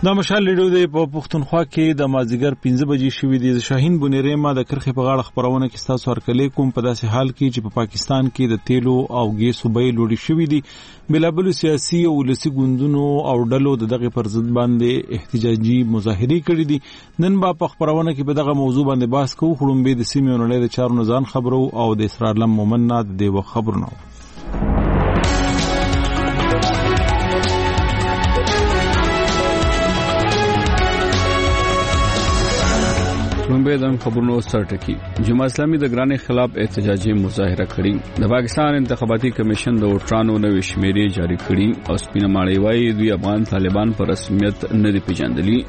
دا مشال لیډو دی په پښتونخوا کې د مازیګر 15 بجې شوې دي. شاهین بنيري ما د کرخې په غاړه خبرونه کې تاسو ورکلې کوم په داسې حال کې چې په پاکستان کې د تیلو او ګیسو بیې لوړې شوې دي. بلابل سیاسي او ولسي ګوندونو او ډلو دغه پر ضد باندې احتجاجي مظاهرې کړې دي. نن په خبرونه کې په دغه موضوع باندې بحث کوو. خړم به د سیمې ونړۍ د چارو نزان خبرو او د اسرار لم مومنه د دیو خبرونه. د خبرونو سرټکی جماعت اسلامي د ګرانې خلاف احتجاجي مظاهره کړې. د پاکستان انتخاباتي کمیشن د ووټرانو نوې شمیرې جاری کړې او سپینه ماړی وايي دوی افغان طالبان پر رسمیت نه دي پیژندلي.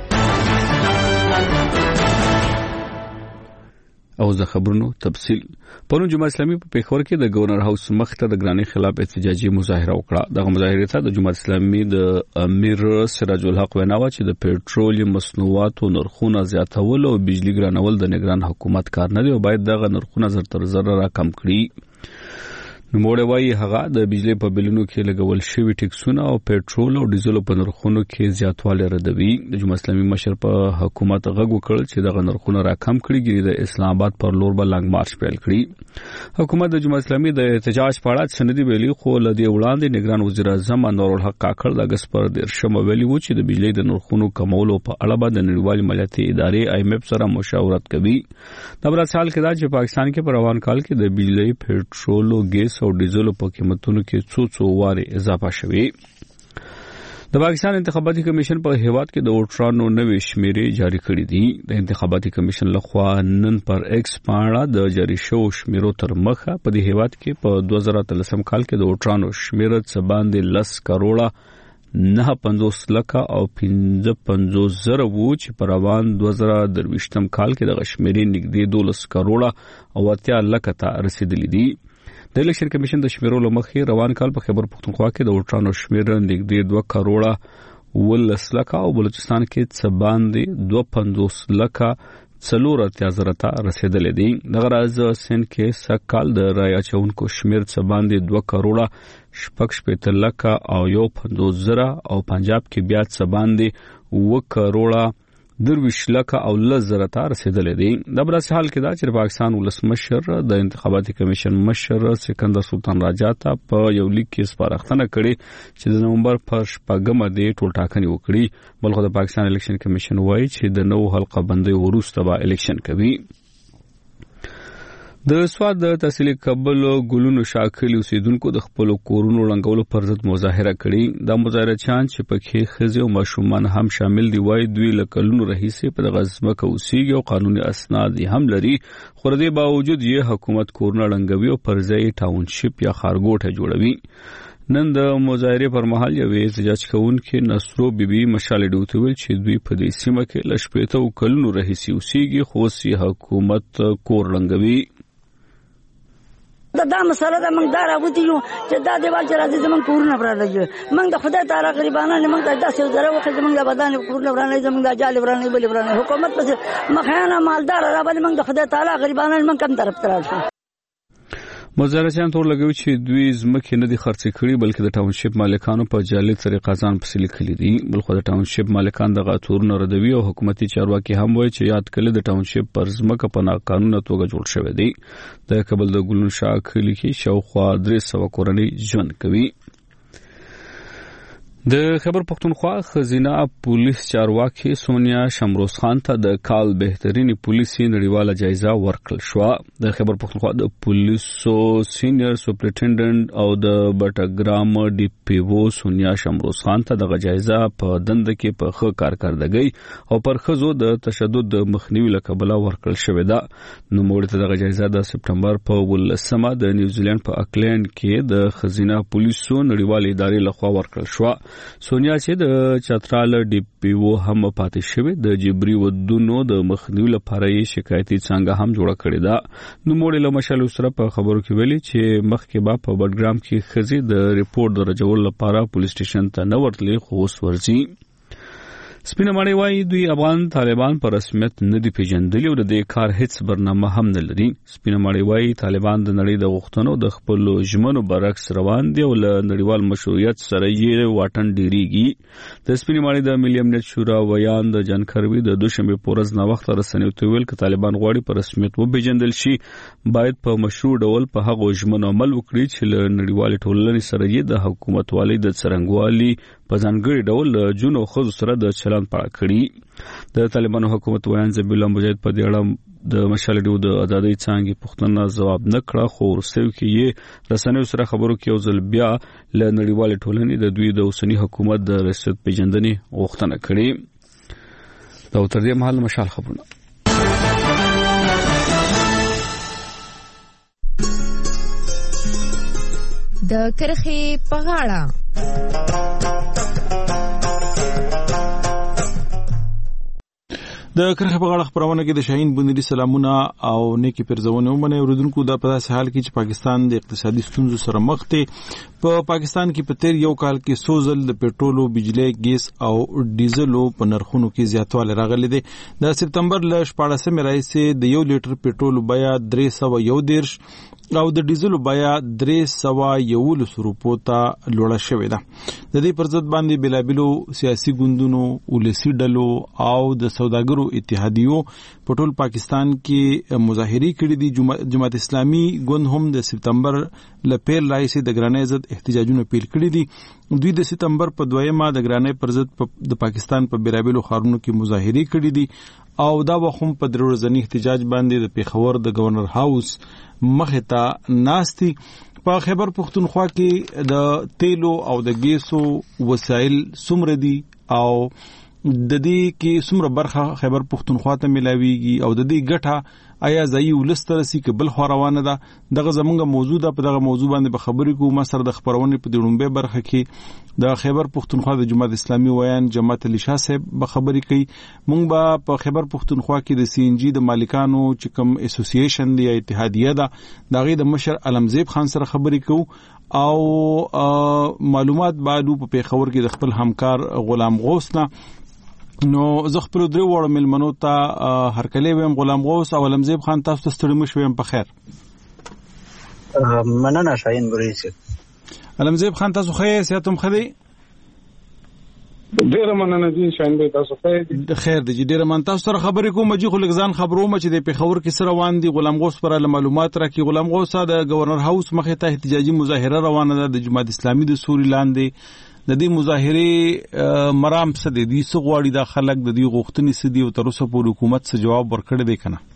او د خبرونو تفصیل پرون جماعت اسلامي په پیښور کې د گورنر هاوس مخته د ګرانې خلاف احتجاجي مظاهره وکړه. دغه مظاهره ته د جماعت اسلامي د امیر سراج الحق ویناوه چې د پېټرول مصنوعاتو نرخونه زیاتول او بجلی ګرانول د نگران حکومت کار نه دی او باید دغه نرخونه زر تر زر را کم کړي. نوموړی وايي هغه د بجلی په بلونو کې لګول شوی ټیکسونه او پېټرول او ډیزل په نرخونو کې زیاتوالی ردوي. د جماعت اسلامي مشر په حکومت غږ وکړ چې دغه نرخونه را کم کړي. د اسلام آباد پر لور به لنګ مارچ پیل کړي. حکومت د جماعت اسلامي د احتجاج په اړه سندې ویلي خو لدی وړاندې نگران وزیر اعظم انور الحق کاکړ د اگست پر 13 ویلي و چې د بجلی د نرخونو کمولو په اړه به د نړیوال مالیاتي ادارې IMF سره مشاورت کوي. د برات حال کې دا چې پاکستان کې په روان کال کې د بجلی پېټرول او ګیس او ډیزل په قیمتونو کې څو واره اضافه شوه. د پاکستان انتخاباتي کمیشن په هیواد کې د ووټرانو نوې شمیرې جاری کړې دي. د انتخاباتي کمیشن لخوا نن پر ایکس باندې د جاری شو شمیرو تر مخه په دې هیواد کې په 2013 کال کې د ووټرانو شمیره څه باندې 10 کروڑه 950 لکه او 55 زره وو چې په روان 2023 کال کې د شمیرې نږدې 12 کروڑه او 80 لکه ته رسیدلې دي. د الیکشن کمیشن د شمیرو لمخې روان کال په خیبر پختونخوا کې د ووټرانو شمیره نږدې 2 کروڑه 10 لکه او بلوچستان کې څه باندې 250 لکه 4 ته رسیدلې دي. دغه راز سند کې سکهال د رای اچونکو شمیر څه باندې 2 کروڑه 6 لکه او 50 زره او پنجاب کې بیا څه باندې 1 کروڑه 20 لکه او 10 زره ته رسیدلې دي. د برات حال کې دا چې پاکستان ولسمشر د انتخاباتي کمیشن مشر سکندر سلطان راجا ته په یو لیک کې سپارښتنه کړې چې د نومبر پر 14 د ټولټاکنې وکړي. بلخو د پاکستان الیکشن کمیشن وایي چې د نو حلقه بندي وروسته به الیکشن کوي. د سواد د تحصیل کابل ګلونو شاکلي اوسیدونکو د خپل کورونو رنګولو پر ضد مظاهره کړې. دا مظاهره چان چې پکې خزي او ماشومان هم شامل دي وای دوی لکلونو رئیسې په دغه ځمکه اوسېږي او قانوني اسناد هم لري. خو د دې باوجود یې حکومت کورونه رنګوي او پر ځای ټاونشپ یا خارګوټه جوړوي. نن د مظاهره پر مهال یو احتجاج کوونکي نصرو بیبي مشال ډوته ویل چې دوی په دې سیمه کې لشپېته کلونو رئیسې اوسېږي خو سي حکومت کور رنګوي. دا مسله دا موږ دا راوځو چې دا دیوال چې راځي زمونږ کورونه پراته موږ د خدای تعالی غریبانه نه موږ دا څه زره وخت زمونږ د بدن کورونه پراته زمونږ د جال پراته بل پراته حکومت پس مخانه مالدار را باندې موږ د خدای تعالی غریبانه موږ کم طرف تراشو. مزارچیان تور لګوي چې دوی ځمکې نه دي خرڅ کړي بلکې د ټاونشپ مالکانو په جعلي طریقه ځان پسې لیکلي دي. بلخو د ټاونشپ مالکان دغه تورونه ردوي او حکومتي چارواکي هم وایي چې یاد کړي د ټاونشپ پر ځمکه په ناقانونه توګه جوړ شوی دی. د کابل د ګلونو شاکلي کې شاوخوا 300 کورنۍ ژوند کوي. د خیبر پختونخوا خزینه پولیس چارواکي سونیا شمروز خان ته د کال بهترینی پولیسي نړیواله جایزه ورکړل شو. د خیبر پختونخوا د پولیسو سینیئر سپرنټنډنټ او د بټګرام ډي پی او سونیا شمروز خان ته د جایزه په دند کې په ښه کارکردګۍ او پر خزو د تشدد د مخنیوي لپاره ورکړل شوې ده. نو موږ ته د جایزه د سپټمبر په 18 د نیوزیلند په اکلند کې د خزینه پولیسو نړیواله ادارې لخوا ورکړل شو. سونیا چې د چترال ډي پی او هم پاتې شوی د جبري ودونو د مخنیوي لپاره یې شکایتي څنګه هم جوړه کړې ده. نو موږ له مشال سره په خبرو کې ویلي چې مخکې با په بټګرام کې خزي د ریپورت درجول لپاره پولیس سټیشن ته نه ورتلې خو اوس ورځي. سپینه ماڼۍ وايي دوی افغان طالبان په رسمیت نه دي پیژندلي او د دې کار هیڅ برنامه هم نه لري. سپینه ماڼۍ وايي طالبان د نړۍ د غوښتنو د خپل ژمنو برعکس روان دي او له نړیوال مشروعیت سره یې واټن ډیریږي. د سپینه ماڼۍ د ملي امنیت شورا ویان د جان کروي د دوشنبه په ورځ نا وخت رسنیو ته ویل چې طالبان غواړي په رسمیت وپیژندل شي باید په مشروع ډول په هغو ژمنو عمل وکړي چې له نړیوال ټولنې سره یې د حکومت والي د څرنګوالي په ځانګړي ډول جون او خود سره د چلن پاک کړي. د طالبانو حکومت ویان ذبیح الله مجاهد په دې اړه د مشال ډیو د ازادۍ څنګه پښتنه جواب نه کړه خو ورسېو کې یې رسنیو سره خبرو کې او ځل بیا له نړیوال ټولنې د دوی د اوسنی حکومت د رسمیت پیژندنې غوښتنه کړې. دا تر دې مهال مشال خبرونه د کرخې په غاړه د کرخې په غاړه خبرونه کې د شاهین بنيري سلامونه او نیکی پرزونه ومنه اوریدونکو د په داسې حال کې چې پاکستان د اقتصادي ستونزو سره مخ دی. په پاکستان کې په تیر یو کال کې سوزل د پېټرولو، بجلی، ګیس او ډیزلو په نرخونو کې زیاتوالی راغلی دی. د سپتمبر ل 14 راهیسې د 1 لیټر پېټرول بیه 311 او د ډیزلو بیه 311 روپو ته لوړه شوې ده. د دې پر ضد باندې بلابلو سیاسي ګوندونو، ولسی ډلو او د سوداګرو اتحادیو په ټول پاکستان کې مظاهرې کړې دي. جماعت اسلامي ګوند هم د سپتمبر ل پیل راهیسې د ګرانۍ ضد احتجاجونه پیل کړي دي. دوی د سپتمبر په 2مه د ګرانۍ پر ضد د پاکستان په بلابلو ښارونو کې مظاهرې کړې دي او دا وخت په درورځنی احتجاج باندې د پیښور د گورنر هاوس مخه ته ناستي. په خیبر پختونخوا کې د تیلو او د ګیسو وسایل څومره دي او د دې کې څومره برخه خیبر پختونخوا ته ملاويږي او د دې ګټه آیا ځای ولسترسي کې بل خو روانه ده. دغه زمونږ موضوع ده. په دغه موضوع باندې به خبرې کوو. ما سره د خبرونې په دړومبه برخه کې د خیبر پختونخوا د جماعت اسلامي ویان جماعت علی شاه صاحب به خبرې کوي. مونږ به په خیبر پختونخوا کې د سی ان جی د مالکانو چې کوم اسوسییشن دی اتحادیه ده دغه د مشر علمزیب خان سره خبرې کوو او معلومات بعدو په پیښور کې د خپل همکار غلام غوث نه. نو زه خپل درې وړ ملمنو ته هرکلی ویم. غلام غوث او علمزیب خان تاسو ته ستړي مو شوم په خیر. مننه شاهین بریسي. علمزیب خان تاسو خیر سیاتم خدي ډیره مننه دي شاهین بری تاسو خیر دي ډیره من تاسو سره خبرې کوم چې خو لګزان خبروم چې د پیښور کې سره روان دي. غلام غوث پر معلومات راکړي. غلام غوث د گورنر هاوس مخه ته احتجاجي مظاهره روانه ده د جماعت اسلامي د سوري لاندې. د دې مظاهره مرام څه دي څه غواړي د خلک د دې غوښتنې څه دي او تر اوسه په حکومت څه جواب ورکړی دی کنه؟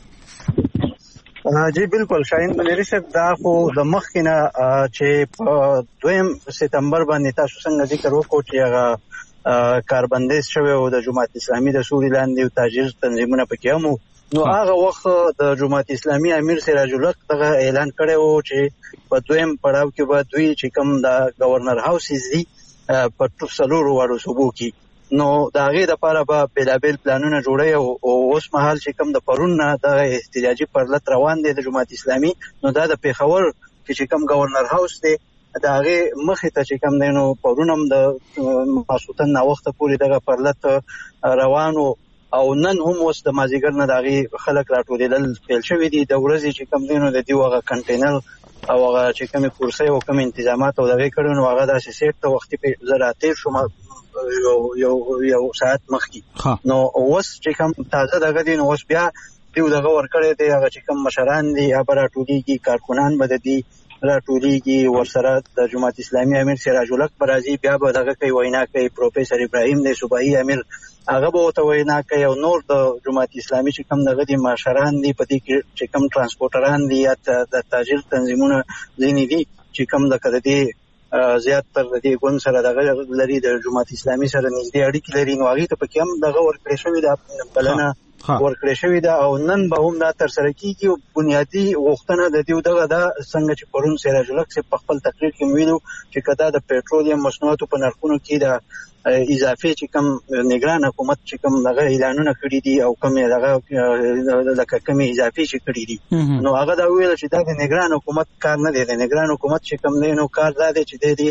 جی بالکل شاهین بنيري صاحب دا خو د مخکنه چې په 2 سپتمبر باندې تاسو څنګه ذکر وکړو چې هغه کاربندیز شوی او د جماعت اسلامي د سوري لاندې او تاجر تنظیمونه پکې هم نو هغه وخت د جماعت اسلامي امیر سراج الحق دغه اعلان کړی و چې په 2م پړاو کې به دوی چې کوم د گورنر هاوس دي په ټولو وړو صوبو کې نو دا غي د لپاره به بلابل پلانونه جوړي او اوس مهال چې کوم د پرون نه د احتجاجي پرلط روان دي د جماعت اسلامي نو دا د پیښور چې کوم گورنر هاوس دی دا غي مخه ته چې کوم دینو پرونم د ماسوتن نا وخت پورې دغه پرلط روانو او نن هم اوس د مازیګر نه داغي خلک راټولېدل پیل شوې دي. د ورځې چې کوم دینو د دیوغه کنټینر او هغه چې کومه کورسي او کوم تنظیمات او دغه کړو نو هغه داسې سیټ ته وخت په زراعتي شوم یو ساعت مخکې نو اوس چې کوم تازه دغه دین اوس بیا دیو دغه ورکړې دی هغه چې کوم مشران دي هغه راټولېږي کارکونان بد دي راټولېږي ورسره د جماعت اسلامي امیر سراج الحق برازي بیا به دغه کوي وینا کوي. پروفیسور ابراهیم د صوبایي امیر هغه به ته وینا کوي او نور د جماعت اسلامي چې کوم دغه دي مشران دي په دې کې چې کوم ترانسپورټران دي یا د تاجر تنظیمونه ځینې دي چې کوم د کړه دي زیات تر دې ګون سره دغه لري د جماعت اسلامي سره نږدې اړیکې لري نو هغه ته پکې هم دغه ورکړې شوې ده بلنه ورکړې شوې ده او نن به هم دا تر سره کیږي او بنیادی غوښتنه د دې دغه د څنګه چې پرون سراج الحق په خپل تقریر کې ویلو چې کدا د پېټرولیم مصنوعاتو په نرخونو کې د اضافي چې کوم نگران حکومت چې کوم دغه اعلانونه کړی دي او کوم دغه لکه کوم اضافي چې کړی دي نو هغه دا ویل چې دا د نگران حکومت کار نه دی. د نگران حکومت چې کوم نه نو کار دا دی چې د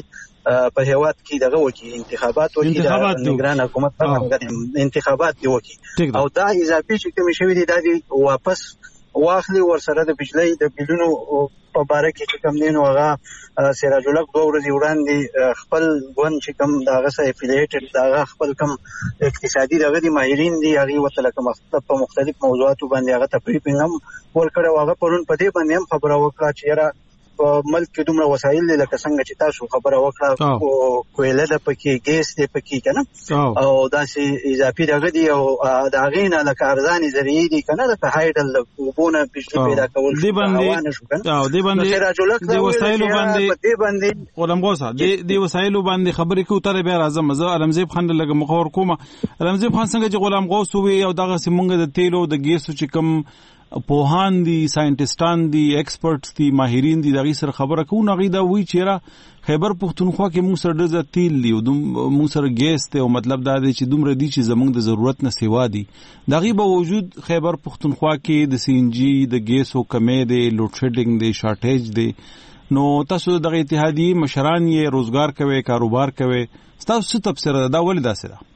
په هیواد کې دغه وکي انتخابات وکي د نگران حکومت په انتخابات دی وکي او دا اضافي چې کوم شوی دی دا واپس واخلي ورسره د بجلی د بلونو په باره کې چې کوم دین هغه سراج الحق 2 ورځې وړاندې خپل ګوند چې کوم دغه سره افیلیټډ دغه خپل کوم اقتصادي دغه دي ماهرین دي هغه وته لکه په مختلف موضوعاتو باندې هغه تبریپینګ هم ورکړ هغه پرون په دې باندې هم خبره وکړه چې را په ملک کې دومره وسایل دي لکه څنګه چې تاسو خبره وکړه کویله د پکې ګیس دی پکې کنه او داسې اضافي دغه دی او د هغې نه لکه ارزاني ذریعې دي کنه د هایډل د اوبونه بجلی پیدا کول دی باندې د وسایلو باندې ولمغوسه د وسایلو باندې خبرې کوي تر بیا راځم زه علمزیب خان لګ مخور کوم علمزیب خان څنګه چې غلام غوث وي او دغه سیمونګه د تیلو د ګیسو چې کوم پوهان دي ساينټیسټان دي ایکسپرټس دي ماهرین دي دغه سره خبره کوي نغې دا وی چیرې خیبر پختونخوا کې موږ سره د تیل دی او موږ سره ګیس ته او مطلب دا دی چې دومره دي چې زمونږ د ضرورت نه سیوا دي دغه به وجود خیبر پختونخوا کې د سی ان جی د ګیسو کمې دی لوډ شیډینګ دی شارټیج دی نو تاسو دغه اتحادیه مشران یې روزګار کوي کاروبار کوي تاسو څه تفسیر دا ولې داسې ده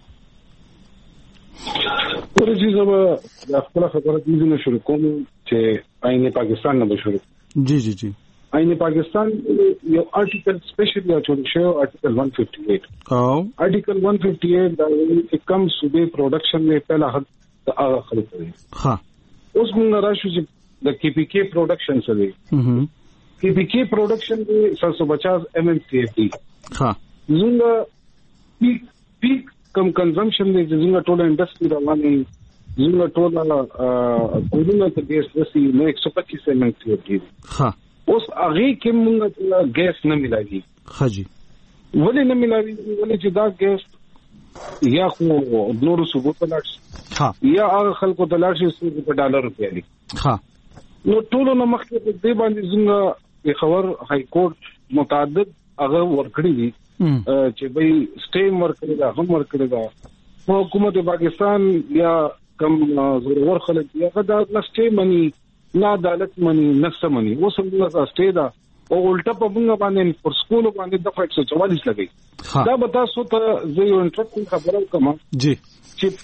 ورته چې زما خپل خبره دې نه شروع کوم چې آئین پاکستان نه شروع جی آئین پاکستان یو آرټیکل سپیشلی اچول شو آرټیکل 158 آرټیکل 158 دا کم صوبې پروډکشن میں پہلا حق هغه خلک دي ها اوس موږ راشو چې د کی پی کې پروډکشن سره کی پی کې پروډکشن کې 750 MMCFD ها زنګ پیک کم کنزمپشن دی زنګ ټوله انډستری روانه زنګ ټوله کورونه ته ګیس رسي نو 125 MMCFD ها اوس هغه کې موږ ګیس نه ملایي ها جی ولې نه ملایي ولې چې دا ګیس یا خو نور صوبو ته لاړ ها یا هغه خلکو ته لاړ شي په ډالر روپیا دي ها نو ټولو نه مخکې دې باندې زنګ خبر های کورټ متعدد هغه ورکړي دي چې به سټیم ورکړي دا هم ورکړي دا حکومت پاکستان یا کم زورور خلک یا دا نشته مني نه عدالت مني نفس مني اوس هم دا سټي دا او الټا په موږ باندې پر سکول باندې د 144 لګي دا به تاسو ته زه یو انټرېسټینګ خبره کوم جی چې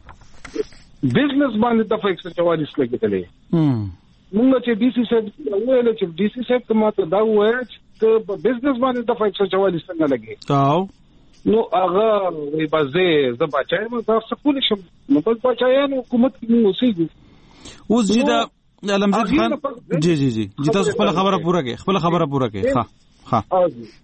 په بزنس باندې د 144 لګیدلې موږ چې ډي سي سیټ ویل چې ډي سي سیټ ماته دا وایي چې په بزنس باندې د 144 څنګه لګي نو هغه وی بازه ز بچای مو تاسو کول شم نو په بچایانو حکومت کې مو اوسېږي اوس چې دا علمزید خان جی تاسو خپل خبره پوره کړئ ها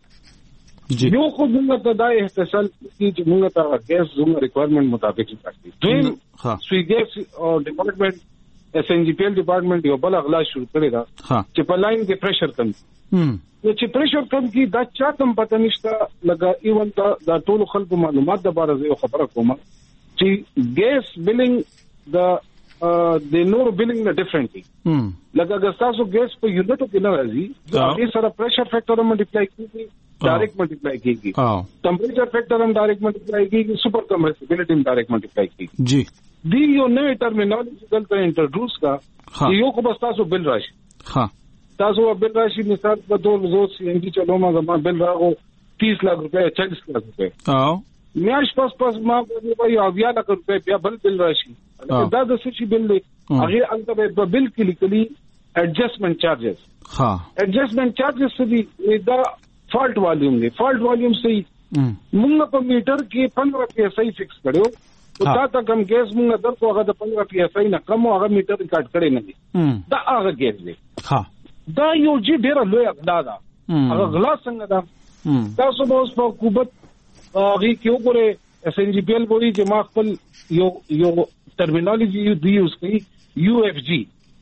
جی یو خو موږ ته دا احتسال چې موږ ته ګیس زموږ ریکوایرمنٹ مطابق راځي دوی سوی ګیس او ډپارټمنٹ اس ان جی پی ایل ډپارټمنٹ یو بل اغلا شروع کړی دا چې په لاین کې پریشر کم نو چې پریشر کم کی دا چا کم پته نشته لګا ایون دا ټول خلکو معلومات د بار زه خبره کوم چې ګیس بلینګ د نور بلینګ نه ډیفرنټلی لګا ګستاسو ګیس په یونټو کې نه راځي هغه سره پریشر فیکٹر ملټیپلای کیږي ډایرکټ ملټیپلای کیږي ټمپریچر فیکٹر هم ډایرکټ ملټیپلای کیږي سپر کمپریسیبিলিټی هم ډایرکټ ملټیپلای کیږي جی دی یو نوې ټرمینالوجي دلته انټروډوس کا یو کو بس تاسو بل راشي ها تاسو بل راشي مثال په تور زو سی ان جی چلو ما زما بل راغو 30 लाख रुपए 40 लाख रुपए میاش پس ما په یو 20 लाख रुपए بیا بل راشي دا د سچ بل دی هغه انت په بل کې لیکلي ایڈجسٹمنٹ چارجز ها ایڈجسٹمنٹ چارجز څه دا فالٹ والیوم دی فالٹ والیوم صحیح موږ په میټر کې 15 پیسې فکس کړو او تا ته کم ګیس موږ درته هغه د 15 پیسې نه کم هغه میټر ریکارډ کړی نه دی دا هغه ګیس دی ها دا یو جی ډیر لوی اقدا ده هغه غلا څنګه ده تاسو به اوس په حکومت هغه کې وګوره اس ان جی پی ایل وایي چې ما خپل یو ټرمینالوجي یوز کوي یو اف جی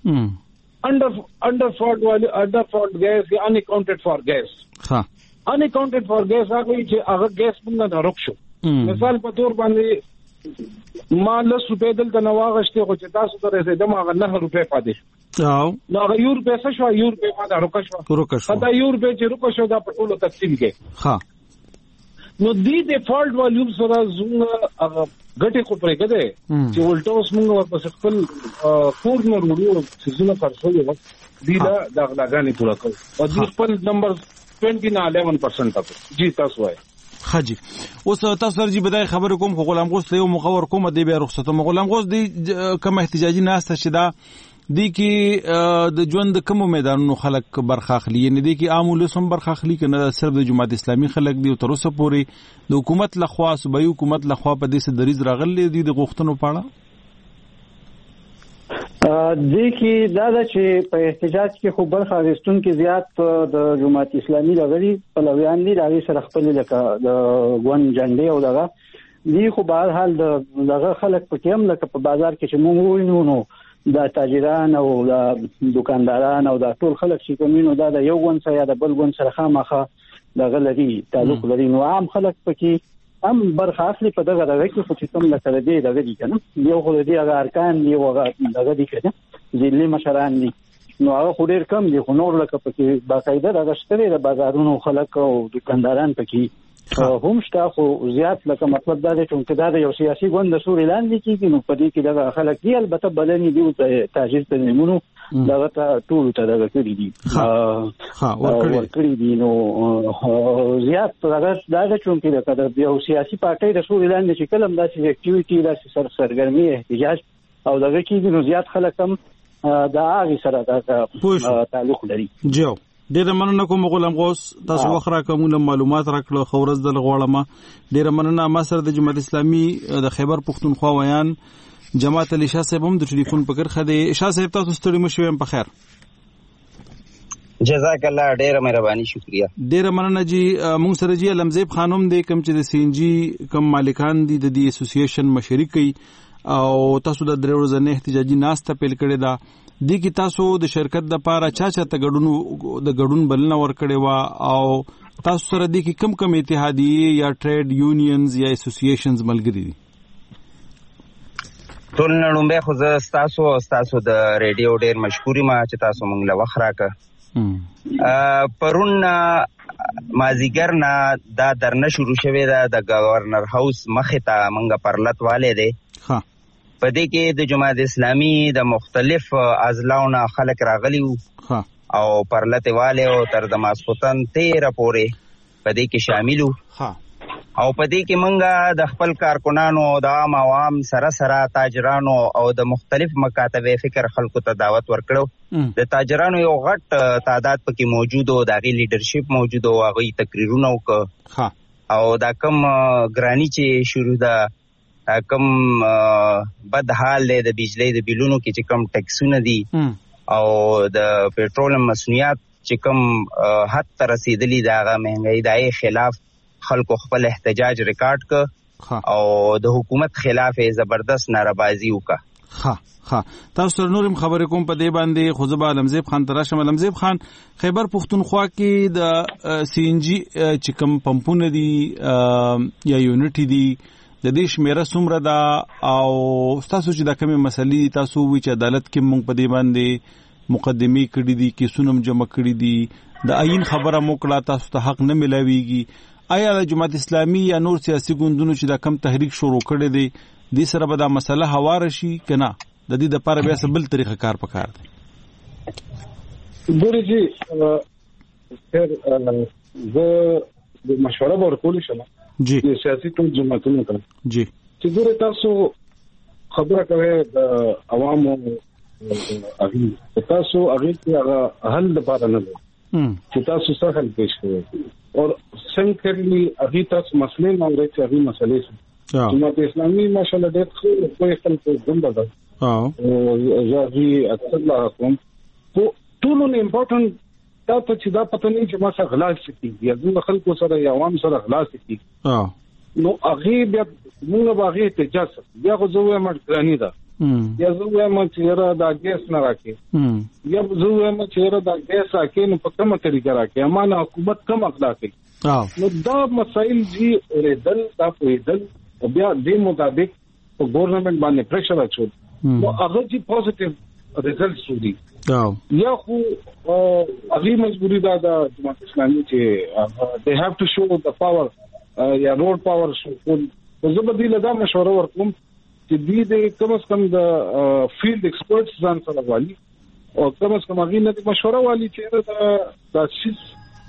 انډر فالٹ ګیس یا ان اکاؤنټډ فار ګیس ها ان اکاؤنټډ فار ګیس هغه چې هغه ګیس موږ نه روک شو مثال په تور باندې ما 10 روپے دلته نواغشته خو چې تاسو ته رسیدم هغه 9 روپے پاتې نو هغه یو روپے څه شو یو روپے ما دا روکه شو دا یو روپے چې روکه شو دا په ټولو تقسیم کې ها نو دې ډیفالت والیوم سره زموږ هغه ګټه کو پرې کده چې ولټوس موږ ورپسې خپل کور نور وړو چې زونه فرصو یو دی دا غلاګانې پورا کړ او دې خپل نمبر 20 نه 11% تاسو جی تاسو وای خجی اوس تاسو سره جی بدای خبر کوم خو غلام غوث یو مخور کوم دی به رخصت غلام غوث دی کوم احتجاجي ناسته شدا دی کې د ژوند کوم میدانونو خلک برخه اخلي یعنی دی کې عام ولسم برخه اخلي کنه صرف د جماعت اسلامي خلک دی تر اوسه پورې د حکومت لخوا صوبایي حکومت لخوا په دې سره دریز راغلي دي د غوښتنو پاړه دې کې دا چې په احتجاج کې خو برخه اخیستون کې زیات د جماعت اسلامي لغړي په لویان دي د سره خپل لکه د ګون جنډې او دغه دی خو په هر حال دغه خلک په کوم لکه په بازار کې چې موږ وینو نو د تاجران او د دکانداران او د ټول خلک چې کومینو دا د یو ګون سره یا د بل ګون سره خامخه دغه لري تعلق لري نو عام خلک پکې هم برخه اخلي په دغه کې خو چې کوم لکه دی دغه دي کنه یو خو دې هغه ارکان دی او دغه دي کنه ځلې مشران دي نو هغه خو ډیر کم دي خو نور لکه پکې باقاعده دغه شته د بازارونو خلک او دکانداران پکې هم شته خو زیات لکه مطلب دا دی چې دا یو سیاسي ګوند د سوري لاندې کېږي نو په دې کې دغه خلک دی البته بلنې دی تاجر ته نیمونو دغه ټول ته دغه کړی دي ورکړي دي نو زیات دغه دا چې د یو سیاسي پارټۍ د سوري لاندې چې کلم داسې اکټیویټي داسې سرګرمي احتجاج او دغه کېږي نو زیات خلک هم د هغه سره د تعلق لري جو ډیر مننه کوم غلام غوث تاسو وخره کومه معلومات راکړو خورز د غوړمه ډیر مننه ما سره د جماعت اسلامي د خیبر پختونخوا ویان جماعت علي شاه صاحب هم د ټلیفون پکړ خدي شاه صاحب تاسو ستړي مشوم په خیر جزاک الله ډیر مهرباني شکریا ډیر مننه جی مونږ سره جی علمزیب خانم دی کوم چې د سینجی کوم مالکان دي د دې اسوسییشن مشري کوي او تاسو د درې ورځې احتجاجي ناسته پیل کړی دا د کی تاسو د شرکت د پاره چا ته غډون بلنه ور کړی وا او تاسو سره د کی کم اتحادیه یا ټریډ یونینز یا اسوسییشنز ملګری دي ټول نړومبه خو تاسو د ریډیو ډیر مشکوري ما چې تاسو مونږ له وخت راکړه پرون مازیګر نه دا درنه شروع شوه د گورنر هاوس مخه ته مونږه پرلط والے دی ها پدې کې د جماعت اسلامي د مختلف ازلاونه خلک راغلي وو او پرلته والے او تر د ماسپوتن 13 پورې پدې کې شاملو او پدې کې منګه د خپل کارکونانو د عوام سره تاجرانو او د مختلف مکاتبه فکر خلکو ته دعوت ورکړو د تاجرانو یو غټ تعداد پکې موجود او د غي لیډرشپ موجود او غي تقریرونه وکړه او دا کم ګرانی چې شروع ده کم بد حال دی د بجلی د بیلونو کې چې کم ټیکسونه دي او د پېټرول مصنوعات چې کم حد ته رسیدلی دا هغه مهنګي دای خلاف خلکو خپل احتجاج ریکارډ ک او د حکومت خلاف زبردست ناربازي وکړه تاسو نورم خبرې کوم په دې باندې خوزبا علمزیب خان تراشم علمزیب خان خیبر پختونخوا کې د سی ان جی چې کم پمپونه دي یا یونټ دي د دې شمیره څومره ده او تاسو چې دا کومه مسلې تاسو وی چې عدالت کې مونږ په دې باندې مقدمه کړې دي کیسونه جمع کړې دي د عین خبره موکړه تاسو ته حق نه ملاويږي آیا د جماعت اسلامي یا نور سیاسي ګوندونو چې دا کم تحریک شروع کړي دي د سره به دا مسله هوار شي کنه د دې د لپاره بیا څه بل طریقه کار پکار دي ګورې جی زه د مشوره ورکول شم جی سیاسي ټول جماعتونو ته جی چې ګوره تاسو خبره کوي د عوامو اغي تاسو اغي هغه حل لپاره نه چې تاسو څه حل پېښ کړئ او څنګه کړلی اغي تاسو مسلې نه اورئ چې اغي مسلې جماعت اسلامي ماشاءالله ډېر خو خپل څه ده او ځاږي اکثر لا کوم ټول نه امپورټنت دا ته چې دا پته نه چې ما سره غلاس کیږي یا د خلکو سره یا عوام سره غلاس کیږي نو هغه بیا موږ باغې ته اجازه بیا خو زه وایم ګرانی ده یا زه وایم چې را دا ګیس نه راکې یا زه وایم چې را دا ګیس راکې نو په کومه طریقه راکې امانه حکومت کوم اقدام کوي نو دا مسائل جی اوریدل دا پویدل بیا د مطابق په ګورنمنت باندې پریشر اچول نو هغه جی پوزټیو ریزلټس ودی یا خو اغي مجبوری دا د جماعت اسلامي چې they have to show the power یا روډ پاور شو زه به دې له دا مشوره ورکوم چې دې د کم از کم د فیلډ ایکسپرټس ځان سره والی او کم از کم اغي نه مشوره والی چې دا شیز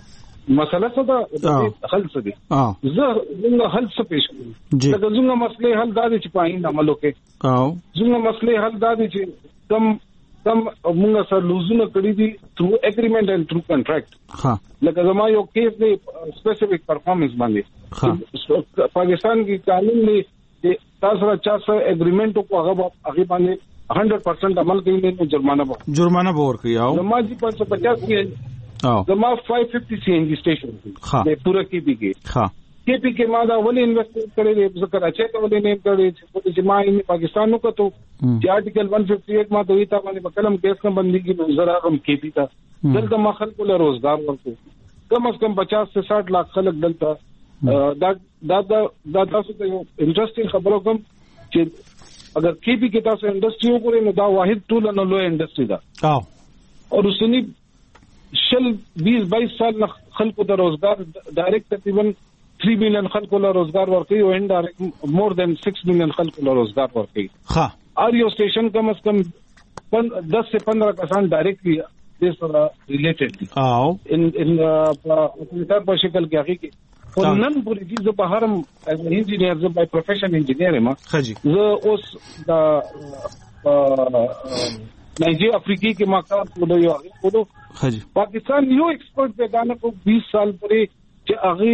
مسله څه ده حل څه دي زه حل څه پېښ کوم دا زموږ مسله حل دا دي چې پاین عمل وکړي زموږ مسله حل دا دي چې کم موږ سره لوزونه کړی دي تھرو اګریمنت اینڈ تھرو کنټراکټ لکه زما یو کیس دی سپیسیفک پرفارمنس باندې پاکستان کې قانون دی چې تاسو را 400 اګریمنت کو هغه باندې 100% عمل کوي نو جرمانه به ورکړي او زما چې 550 کې زما 550 CNG سټیشن دی پورا KP کې ما دا ولې انویسټمنٹ کړی دی ذکر اچھا ته ولې نه کړی چې ما یې پاکستان نو کتو چې آرټیکل 158 ما دوی ته باندې کلم کیس نه بندي کی زرا کم KP تا دلته ما خلکو له روزګار ورکو کم از کم 50 سے 60 लाख خلک دلته دا تاسو ته یو انټرېسټینګ خبرو کوم چې اگر KP کې تاسو انډستری وګورئ نو دا واحد ټول نه لوی انډستری ده او رسنی 20-22 سال خلکو ته روزګار ډایرکټ تقریبا 3 مليون خلکو له روزګار ورکړي او انډایرکټ مور دین 6 مليون خلکو له روزګار ورکړي اور یو سټیشن کم از کم 10 سے 15 کسان ډایرکټلی دې سره ریلیټډ دي ان په شکل کې هغه کې نن پورې چې زه بهرم از انجینیر زه بای پروفیشن انجینیر ما زه اوس دا نایجیریا افریقی کې ما کار کولو یو پاکستان یو ایکسپرت پیدا نه کو 20 سال پورې چې هغه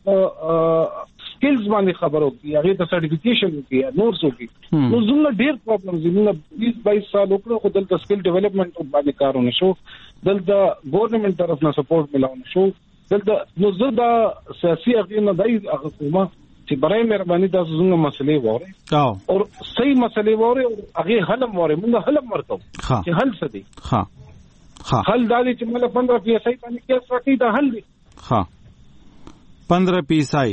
سکلز باندې خبرو کې هغه ته سرټیفیکیشن کې نورس کې نو زموږ ډېر پرابلمز دي موږ 20-22 سال وکړو خو دلته سکل ډیولپمنٹ باندې کارونه شو دلته ګورنمنت طرف نه سپورټ ملاونه شو دلته نو زه دا سیاسي هغه نه دی هغه کومه چې برای مهرباني تاسو څنګه مسلې وره او صحیح مسلې وره هغه حل وره موږ حل ورکو چې حل څه دی حل دا دی چې موږ 15 PSI باندې کیس راکې دا حل دی 15 PSI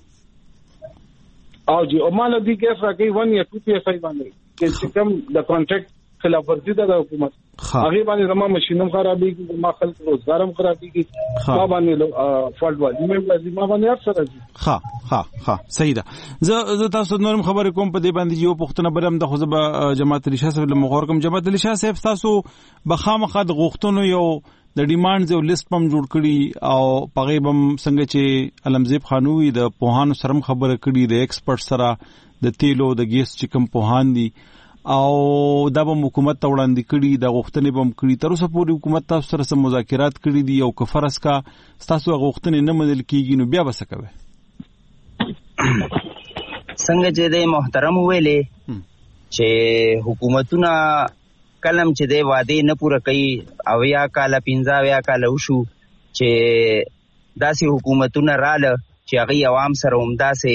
او جی او مال دي کیس راکې 1 یا 2 PSI باندې چې کوم د کانټریکټ خلاف ورزي د حکومت هغه باندې زموږ ماشينم خرابې کی ما خلک روزګارم خرابې کی ما باندې فالټ واجب ما باندې اکثر دي صحیح ده زه تاسو نورم خبرې کوم په دې باندې یو پښتنه برم د خو جماعت الشاه صاحب له مغور کوم جماعت الشاه صاحب تاسو بخامخه د غوښتنو یو د ډیماندز یو لیست پم جوړ کړي او پغې بم څنګه چې علمزیب خانووی د پوهانو سره خبره کړي د ایکسپرټ سره د تیلو د ګیس چې کوم پوهان دي او دا به حکومت ته وړاندې کړي د غوښتنې بم کړي تر اوسه پورې حکومت تاسو سره سم مذاکرات کړي دي او کفرس کا تاسو غوښتنې نه منل کیږي نو بیا به څه کوي څنګه چې د محترم ویلې چې حکومتونه کلم چې د وعده نه پوره کوي او یا کال 15 کال وشو چې داسې حکومتونه رااله چې هغه عوام سره همداسې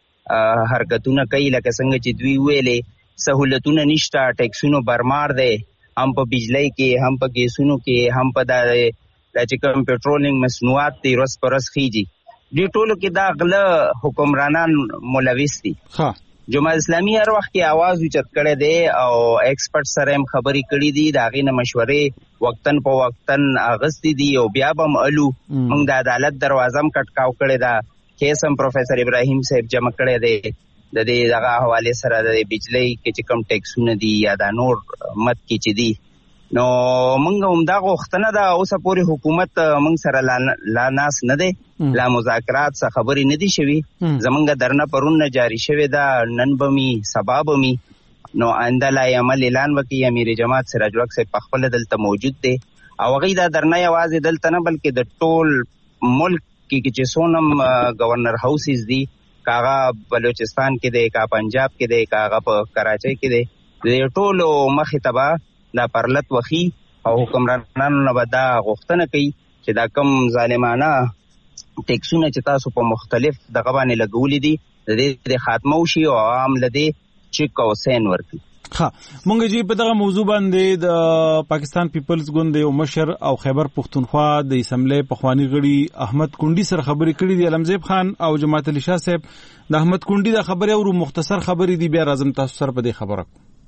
حرکتونه کوي لکه څنګه چې دوی ویلې سہولتونه نشته ټیکسونو برمار دی هم په بجلی کې هم په ګیسونو کې هم په د چې کوم پټرولینګ مصنوعات دي رس پرس خيږي دې ټولو کې دا غله حکمرانان ملوث دي جماعت اسلامي هر وخت کې आवाज اوچت کړي دي او ایکسپرټ سره هم خبرې کړي دي دا غي نه مشورې وقتن په وقتن اغستی دي او بیا به مالو موږ د عدالت دروازه هم کټکاو کړي دا کیس هم پروفیسور ابراهیم صاحب جمع کړي دي د دې دغه حواله سره د بجلی کې چې کم ټیکسونه دي یا د نور مت کې چې دي نو موږ هم دا غوښتنه ده اوسه پوری حکومت موږ سره لا ناس نه دی لا مذاکرات څخه خبرې نه دي شوي زمونږ درنه پرون جاری شوی دا نن بمی سبب می نو آینده لا عمل اعلان وکي امیر جماعت سراج الحق سے خپل دلته موجود دی او غي دا درنه आवाज دلته نه بلکې د ټول ملک کې چې سونم گورنر هاوسز دي کاغه بلوچستان کې دی کا پنجاب کې دی کاغه په کراچۍ کې دی د ټولو مخه تبا دا پرلط وخی او حکمرانانو نه ودا غوښتنه کوي چې دا کم ظالمانه ټیکسونه چې تاسو په مختلف دغه باندې لګولې دي د دې خاتمه وشي او عام لدی چیک او سین ورکړي مونږ جی په دغه موضوع باندې د پاکستان پیپلز ګوند یو مشر او خیبر پښتونخوا د اسمبلی پخوانی غړي احمد کونډي سره خبرې کړې دي علمزیب خان او جماعت الشاه صاحب د احمد کونډي د خبرې او مختصر خبرې دي بیا راځم تاسو سره په دې خبره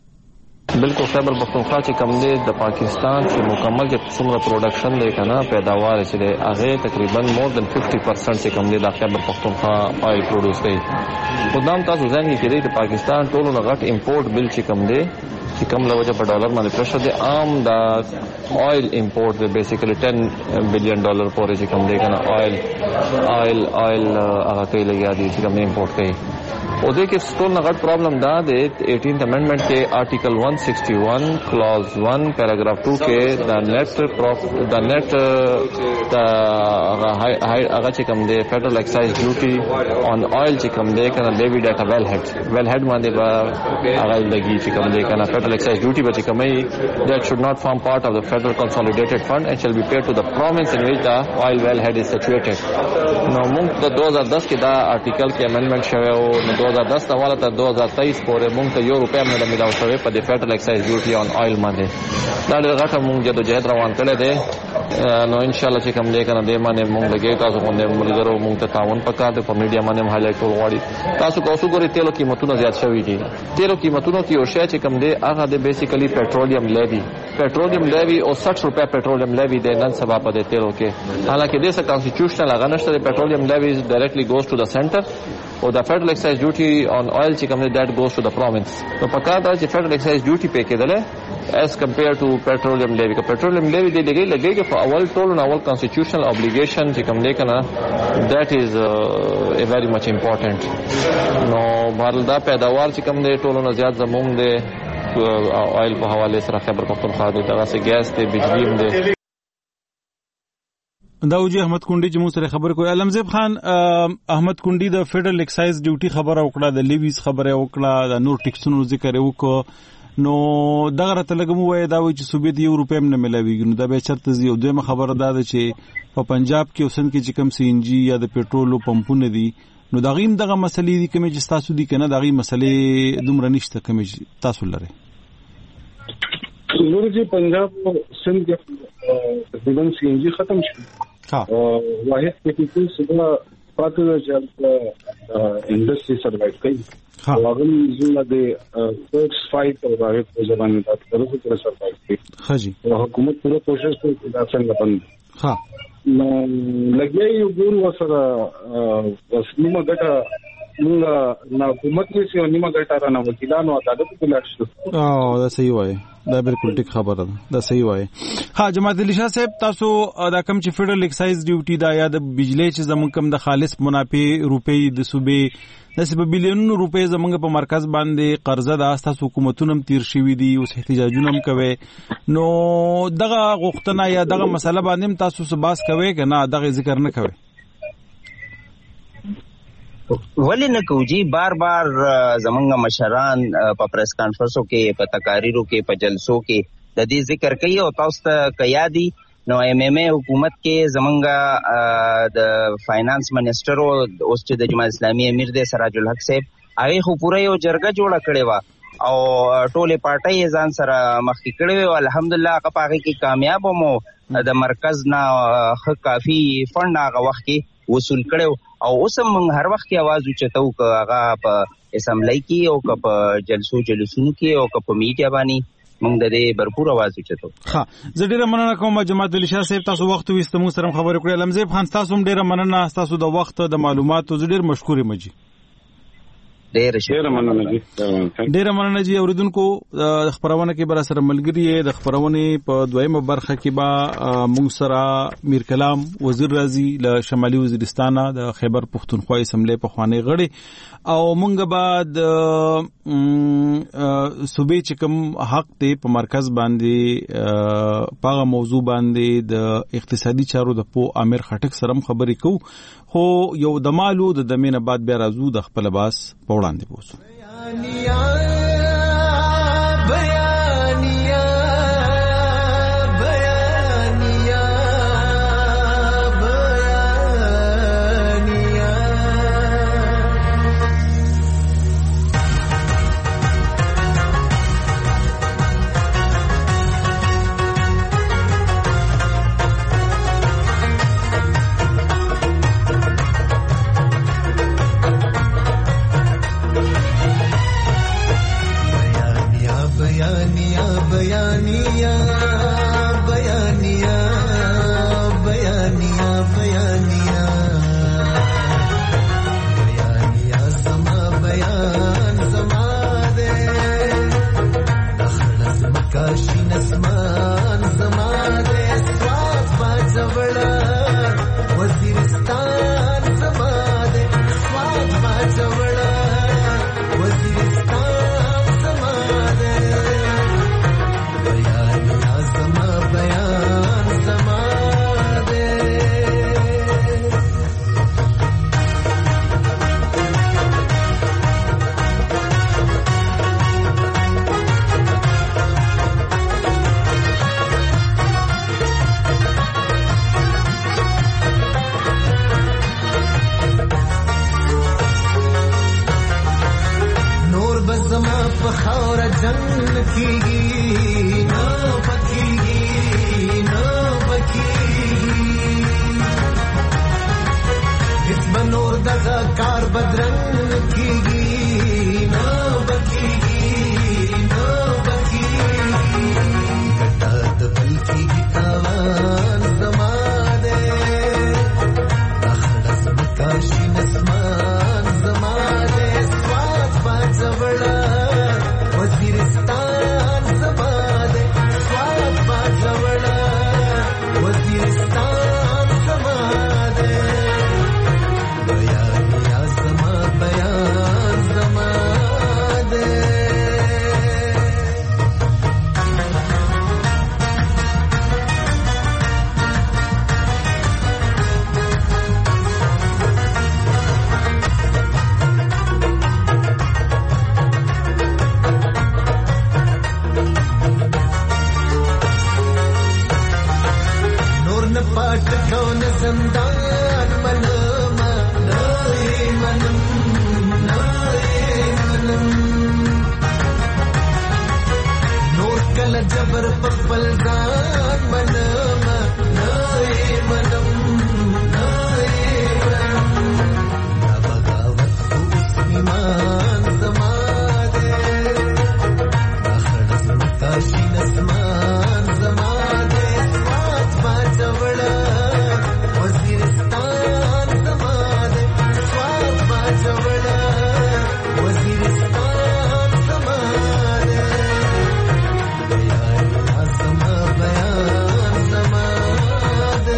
بالکل خیبر پختونخوا چې کوم دی د پاکستان چې مکمل چې څومره پروډکشن دی کنه پیداوار چې دی هغه تقریبا مور دن 50% چې کوم دی د خیبر پختونخوا آی پروډوس کوي خدام تاسو ځان کې د پاکستان ټولو نه غټ امپورټ بل چې کوم دی چې چې کوم له وجه په ډالر باندې پرشر دی عام دا آیل امپورټ دی بیسیکلی $10 بلین پورې چې کوم دی کنه آیل هغه کوي لګیا دي چې کوم امپورټ کوي او دې کې ټول نه غټ پرابلم دا دی 18th امندمنت کې آرټیکل 161 کلاز 1 پیراګراف 2 کې د نیټ هغه چې کوم دی فیډرل ایکسایز ډیوټي آن آیل چې کوم دی کنه لیویډ ایٹ ویل هډ باندې به هغه لګي چې کوم دی کنه فیډرل ایکسایز ډیوټي به چې کومي that should not form part of the federal consolidated fund and shall be paid to the province in which the oil well head is situated. نو موږ د 2010 کې دا آرټیکل کې امندمنت شوی او 2010 حواله ته 2023 پورې موږ ته €1 نه ملاو شوی په د فیډرل ایکسایز ډیوټي آن آیل باندې دا ډېر غټه موږ جدوجہد روان کړی دی نو ان شاء الله چې کوم دی کنه د باندې موږ لګي تاسو باندې ملګرو موږ ته تعاون پکار دی په میډیا باندې هایلایټ کول غواړي تاسو کوڅو ګوري تیلو قیمتونه زیات شوي دي تیلو قیمتونو کې یو شی چې کوم دی هغه د بیسیکلی پېټرولیم لیوی او $60 پېټرولیم لیوی دی نن سبا په د تیلو کې حالانکه د څه کانسټیټیوشنل هغه نشته د پېټرولیم لیوی ډایرکټلی ګوز ټو د سنټر او د فیډرل ایکسایز ډیوټي آن آیل چې کوم دی دیٹ ګوز ټو د پروینس نو پکار دا چې فیډرل ایکسایز ډیوټي پې کېدل as compared to petroleum levy petroleum levy دی لګي په اول ټول اول constitutional obligation چې کوم دی کنه that is a very much important نو بهر دا پیداوار چې کوم دی ټولو نه زیات زموږ دی آیل په حواله سره خبر پختونخوا دی دغه سه ګیس دی بجلی هم دی داوجی احمد کونډي چې موږ سره خبر کوي علمزیب خان احمد کونډي د فیډرل ایکسایز ډیوټي خبره وکړه د لیویز خبره وکړه د نور ټیکسونو ذکر وکړو نو دغه راته لګم وای دا و چې صوبې دی €1 نه ملاويږي نو دا به چرته زی او دویمه خبره ده چې په پنجاب کې اوسن کې چې کم CNG یا د پېټرولو پمپونه دي نو دغه مسلې دي کومې چې تاسو دي کنه دغه مسلې دومره نشته کومې تاسو لره ورته پنجاب سند کې تقریبا CNG ختم شو واحد کې صبح پاتې چې انډستری سروایو کوي هغه زموږ د فورس فایټ او هغه په ځواني د طرفه سره سروایو کوي خاجي حکومت پوره کوشش کوي چې څنګه بند ها نو لګي یو ګور وسره وسنیمه ګټه موږ نه حکومت کې یو نیمه ګټه را نه وکیلانو عدالت کې لاړ شو دا صحیح وایي دا بالکل ټیک خبره ده دا صحیح وایي ها جماعت علي شاه صاحب تاسو دا کم چې فیډرل ایکسایز ډیوټي دا یا د بجلی چې زموږ کم د خالص منافع روپۍ د صوبې د سبب بلیونونو روپۍ زموږ په مرکز باندې قرضه ده تاسو حکومتونه تیر شوي دي اوس احتجاجونه هم کوي نو دغه غوښتنه یا دغه مسله باندې تاسو سباس کوي کنه دغه ذکر نه کوي ولی نه کوجی بار زمونږ مشران په پریس کانفرنسو کې په تقاریرو کې په جلسو کې د دې ذکر کوي او تاسو ته کیا دي نو MMA حکومت کې زمونږ د فاینانس منسٹر او اوس چې د جماعت اسلامي امیر د سراج الحق صاحب هغه خو پوره یو جرګه جوړه کړې و او ټوله پارټي ځان سره مخکې کړې و الحمدلله هغه په هغه کې کامیاب مو د مرکز نه کافي فند هغه وخت کې وصول کړو او اوس هم هر وخت کې आवाज اوچتو ک هغه په اسمبلی کې او په جلسونو کې او په میډیا باندې موږ د دې भरपूर आवाज اوچتو ها زه ډیره مننه کوم جماعت علي شاه صاحب تاسو وخت وستمو سره خبرې کړې علمزیب خان تاسو هم ډیره مننه تاسو د وخت د معلوماتو زه ډیر مشکور یم جی ډیره مننه جی اوریدونکو خبرونه کې بر سره ملګری د خبرونه په دویمه برخه کې با مونږ سره میر کلام وزیر رازي له شمالي وزیرستان د خیبر پختونخوا اسمبلی په خوانی غړي او مونږ بعد صوبې چې کوم حق ته په مرکز باندې پاغه موضوع باندې د اقتصادي چارو د پو امیر خټک سره خبرې کوو خو یو د مالو د دمینه بعد بیا راځو د خپل باس په وړاندې پوسو پاٹ کون زندان منما نای منم نور کل جبر پپل ځان منما نای منم دا بغاوت اوس ایمان زماده دا خړس متاشي نسمان زماده سوات ما چوڑا وزیرستان زماده سوات ما چوڑا وزیرستان زماده بیان آسما بیان زماده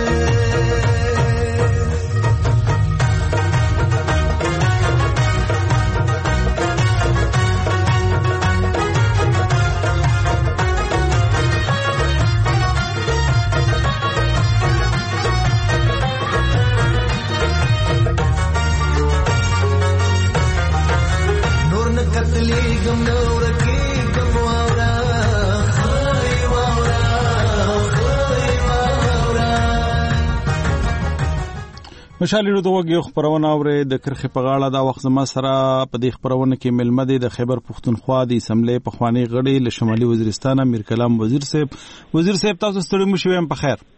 نور نکتلی گم نور کی گم واورا خای واورا خای واورا مشالې ورو دوغه خبرونه اورې د کرخې په غاړه دا وخت زما سره په دې خبرونه کې ملمه دي د خیبر پښتونخوا د اسمبلی په خواني غړي له شمالي وزیرستان امیر کلام وزیر صاحب تاسو ستړي مو شوم په خیر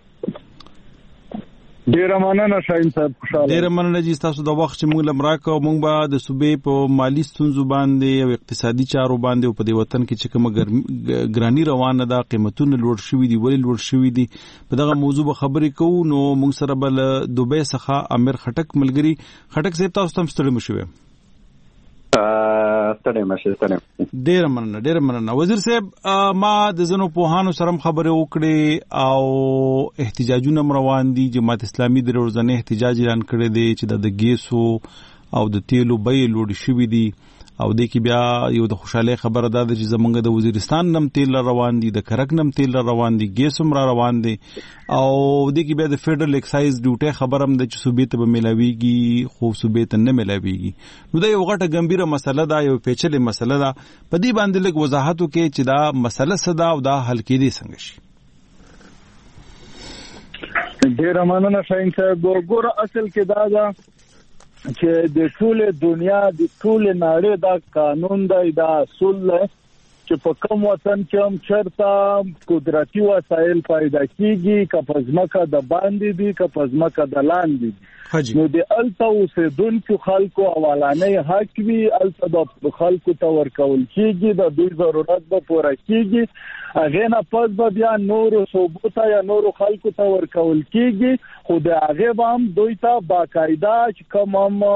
ډیر مننه شاهین صاحب خوشاله ډیر مننه جی تاسو د وخت چې موږ لمراکو موږ به د صوبې په مالی ستونزو باندې او اقتصادي چارو باندې او په دې وطن کې چې کوم ګرانی روانه ده قیمتونه لوړ شوي دي ولې لوړ شوي دي په دغه موضوع به خبرې کوو نو موږ سره بل دوبۍ څخه امیر خټک ملګری خټک صاحب تاسو هم ستړي مو شوي ډیر مننه وزیر صاحب ما د زنو پوهانو سره خبرې وکړې او احتجاجونه روان دي جماعت اسلامي د ورځنی احتجاج اعلان کړی دی چې د ګیسو او د تیلو بیې لوړ شوي دي او د کی بیا یو د خوشاله خبره ده چې زمونږ د وزیرستان نم تیل روان دي د کرک نم تیل روان دي ګیسوم روان دي او د کی بیا د فدرل ایکسایز ډیوټي خبرم د چې صوبې ته ملاويږي خو صوبې ته نه ملاويږي نو دا یو غټه ګمبیره مسله ده یو پیچلې مسله ده په دې باندې لږ وضاحت وکړي چې دا مسله څه ده او دا حل کېدی څنګه شي ډیر مننه شاهین صاحب ګوره اصل کې دا چې د ټول دنیا د ټول نړۍ دا قانون دی دا اصول دی چې په کوم وطن کې هم چرته قدرتي وسایل پیدا کیږي که پزماکه د باندې دي که پزماکه د لاندې دي نو د الته اوسیدونکو خلکو اولانې حق وی الته د خلکو ته ورکول کیږي د دوی ضرورت به پوره کیږي هغه نه پس به بیا نور صوبو ته یا نور خلکو ته ورکول کیږي خو د هغه هم دوی ته باقاعده چې کوم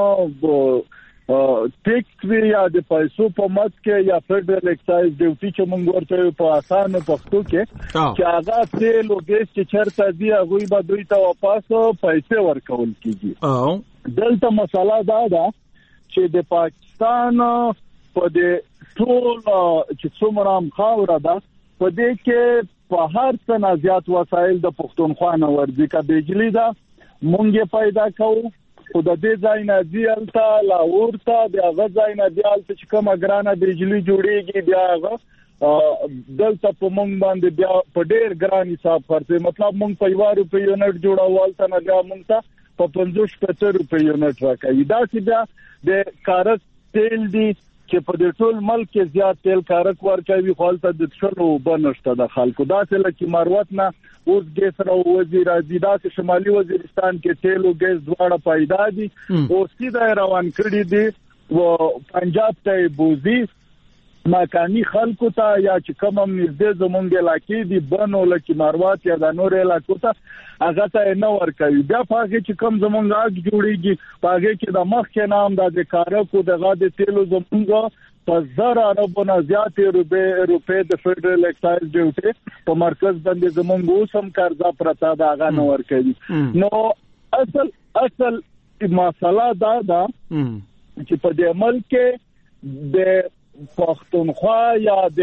ټیکس وی یا د پیسو په مت کې یا فدرل ایکسایز ډیوټي چې موږ ورته په اسانه پښتو کې چې هغه تیل او ګیس چې چرته دی هغه به دوی ته واپس پیسې ورکول کیږي دلته مسله دا ده چې د پاکستان په دې ټول چې څومره خاوره ده په دې کې په هر څه نه زیات وسایل د پښتونخوا نه ورځي کا بجلی ده مونږه پیدا کوو خو د دې ځای نه دیالته لاور ته د هغه ځای نه دیالته چې کومه ګرانه بجلی جوړیږي بیا هغه دلته په مونږ باندې بیا په ډېر ګران حساب فرض مطلب مونږ په 1 روپۍ یونټ جوړول ته نه بیا مونږ ته په 50 روپۍ یونټ راکوي دا چې بیا د کارک تیل دی چې په دې ټول ملک کې زیات تیل کارک ورکوي خالص د څلو بنشته د خلکو دا چې لکه مروت نه اوس ګیس را وزیر ازیدا چې شمالي وزیرستان کې تیل او ګیس دواړه پیدا دي او سیده روان کړی دي و پنجاب ته بوزي مکانی خلکو ته یا چې کوم نږدې زمونږ علاقې دي بنو لکه مروت یا د نور علاقو ته هغه ته نه ورکوي بیا پاګه چې کوم زمونږ اګ جوړیږي پاګه کې د مخ کې نام د کارکو دغه د تیلو زمونږ په 1000 اربونه زیات روپے د فدرل ایکسایز ډیوټي په مرکز باندې زمونږ اوسم قرضه پرتا دا هغه نه ورکوي نو اصل مسله دا ده چې په دې ملک کې د پښتونخوا یا د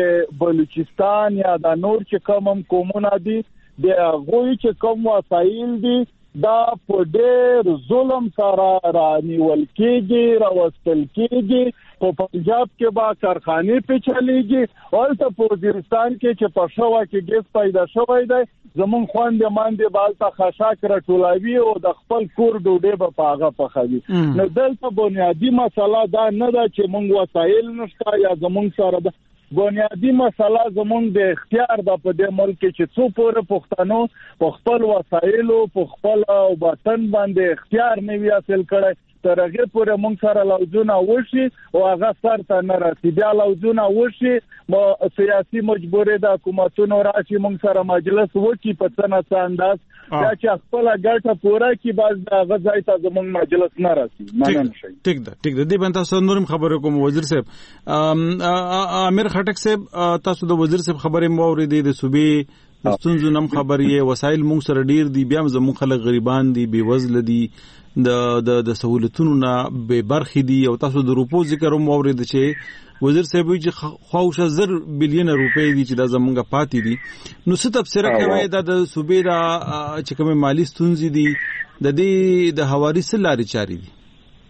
بلوچستان یا د نور چې کوم قومونه دي د هغه چې کوم وسایل دي دا په ډېر ظلم سره رانیول کېږي راوستل کېږي. په پنجاب کې با کارخانې په چلیږي او ته په وزیرستان کې چې په شوا کې ګیس پیدا شوی دی زمون خويندې ماندې بالته خشاک راټولوي او د خپل کور ډوډۍ په پاغه پخوي. نو دلته بنیادی مسله دا نه ده چې موږ وسایل نشته یا زمون سره ده. بنیادی مسله زمون د اختیار د په دې ملک چې څو پورې پښتنو په خپل وسایل او په خپل وطن باندې اختیار نه وی حاصل کړي تر هغه پورې موږ سره لوجونه وشي او هغه سر ته نه راسي. بیا لوجونه وشي سیاسي مجبورې د حکومتونو راشي موږ سره مجلس وکي په څنګه انداز دا چې خپل ګټه پوره کی باز د غځای ته زموږ مجلس نه راسي. مننه شي. ټیک ده دې باندې تاسو نورم خبرې کوم وزیر صاحب امیر خټک صاحب تاسو د وزیر صاحب خبرې مو اوریدې د صوبې د ستونزو نم خبرې وسایل موږ سره ډیر دي بیا زموږ خلک غریبان دي بې وزله دي د سہولتونو نه به برخې دي او تاسو د روپو ذکر مو اورید چې وزیر صاحب چې خواوشه 1 بلین روپۍ دي چې د زمونږه پاتې دي. نو څه تفسیر کوي د صوبې د چې کوم مالی ستونزې دي د دې د حواري سلاري چاري دي؟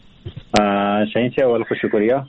شاین چې اول خو شکریا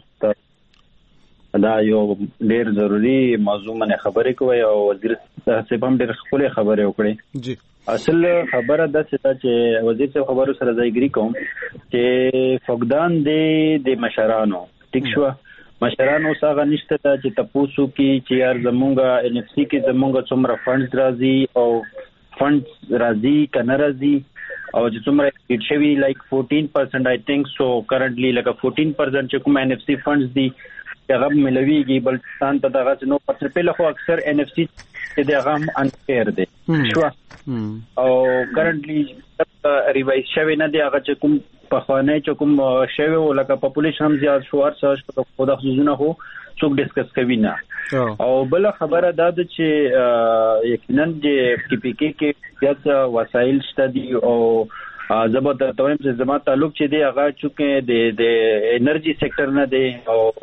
دا یو ډیر ضروری موضوع باندې خبرې کوي او وزیر صاحب هم ډیر خپل خبرې وکړي. جی اصل خبره ده چې وزیر صاحب خبرو سره ځایګری کوم چې فقدان د مشرانو ټیک شو مشرانو څنګه نشته چې تاسو کې چې یار زمونږه ان اف سی کې زمونږه څومره فندز راځي او فندز راځي کنه راځي او چې څومره هیټ شوی لایک 14% I think so currently like 14% چې کوم ان اف سی فندز دي هغه ملويږي بلتان ته دغه نو پر پیله خو اکثر ان اف سی چې دغه هم انفیر دي شو او کرنټلی ریوایز شوی نه دی هغه چې کوم په خوانه چې کوم شوی ولکه پاپولیشن هم زیات شو ارساش په خود خصوصونه هو څوک ډیسکس کوي نه او بل خبره دا ده چې یقینا د پی پی کې زیات وسایل شته دي او زبر ته تویم چې زما تعلق چې دی هغه چې د انرژي سېکټر نه دی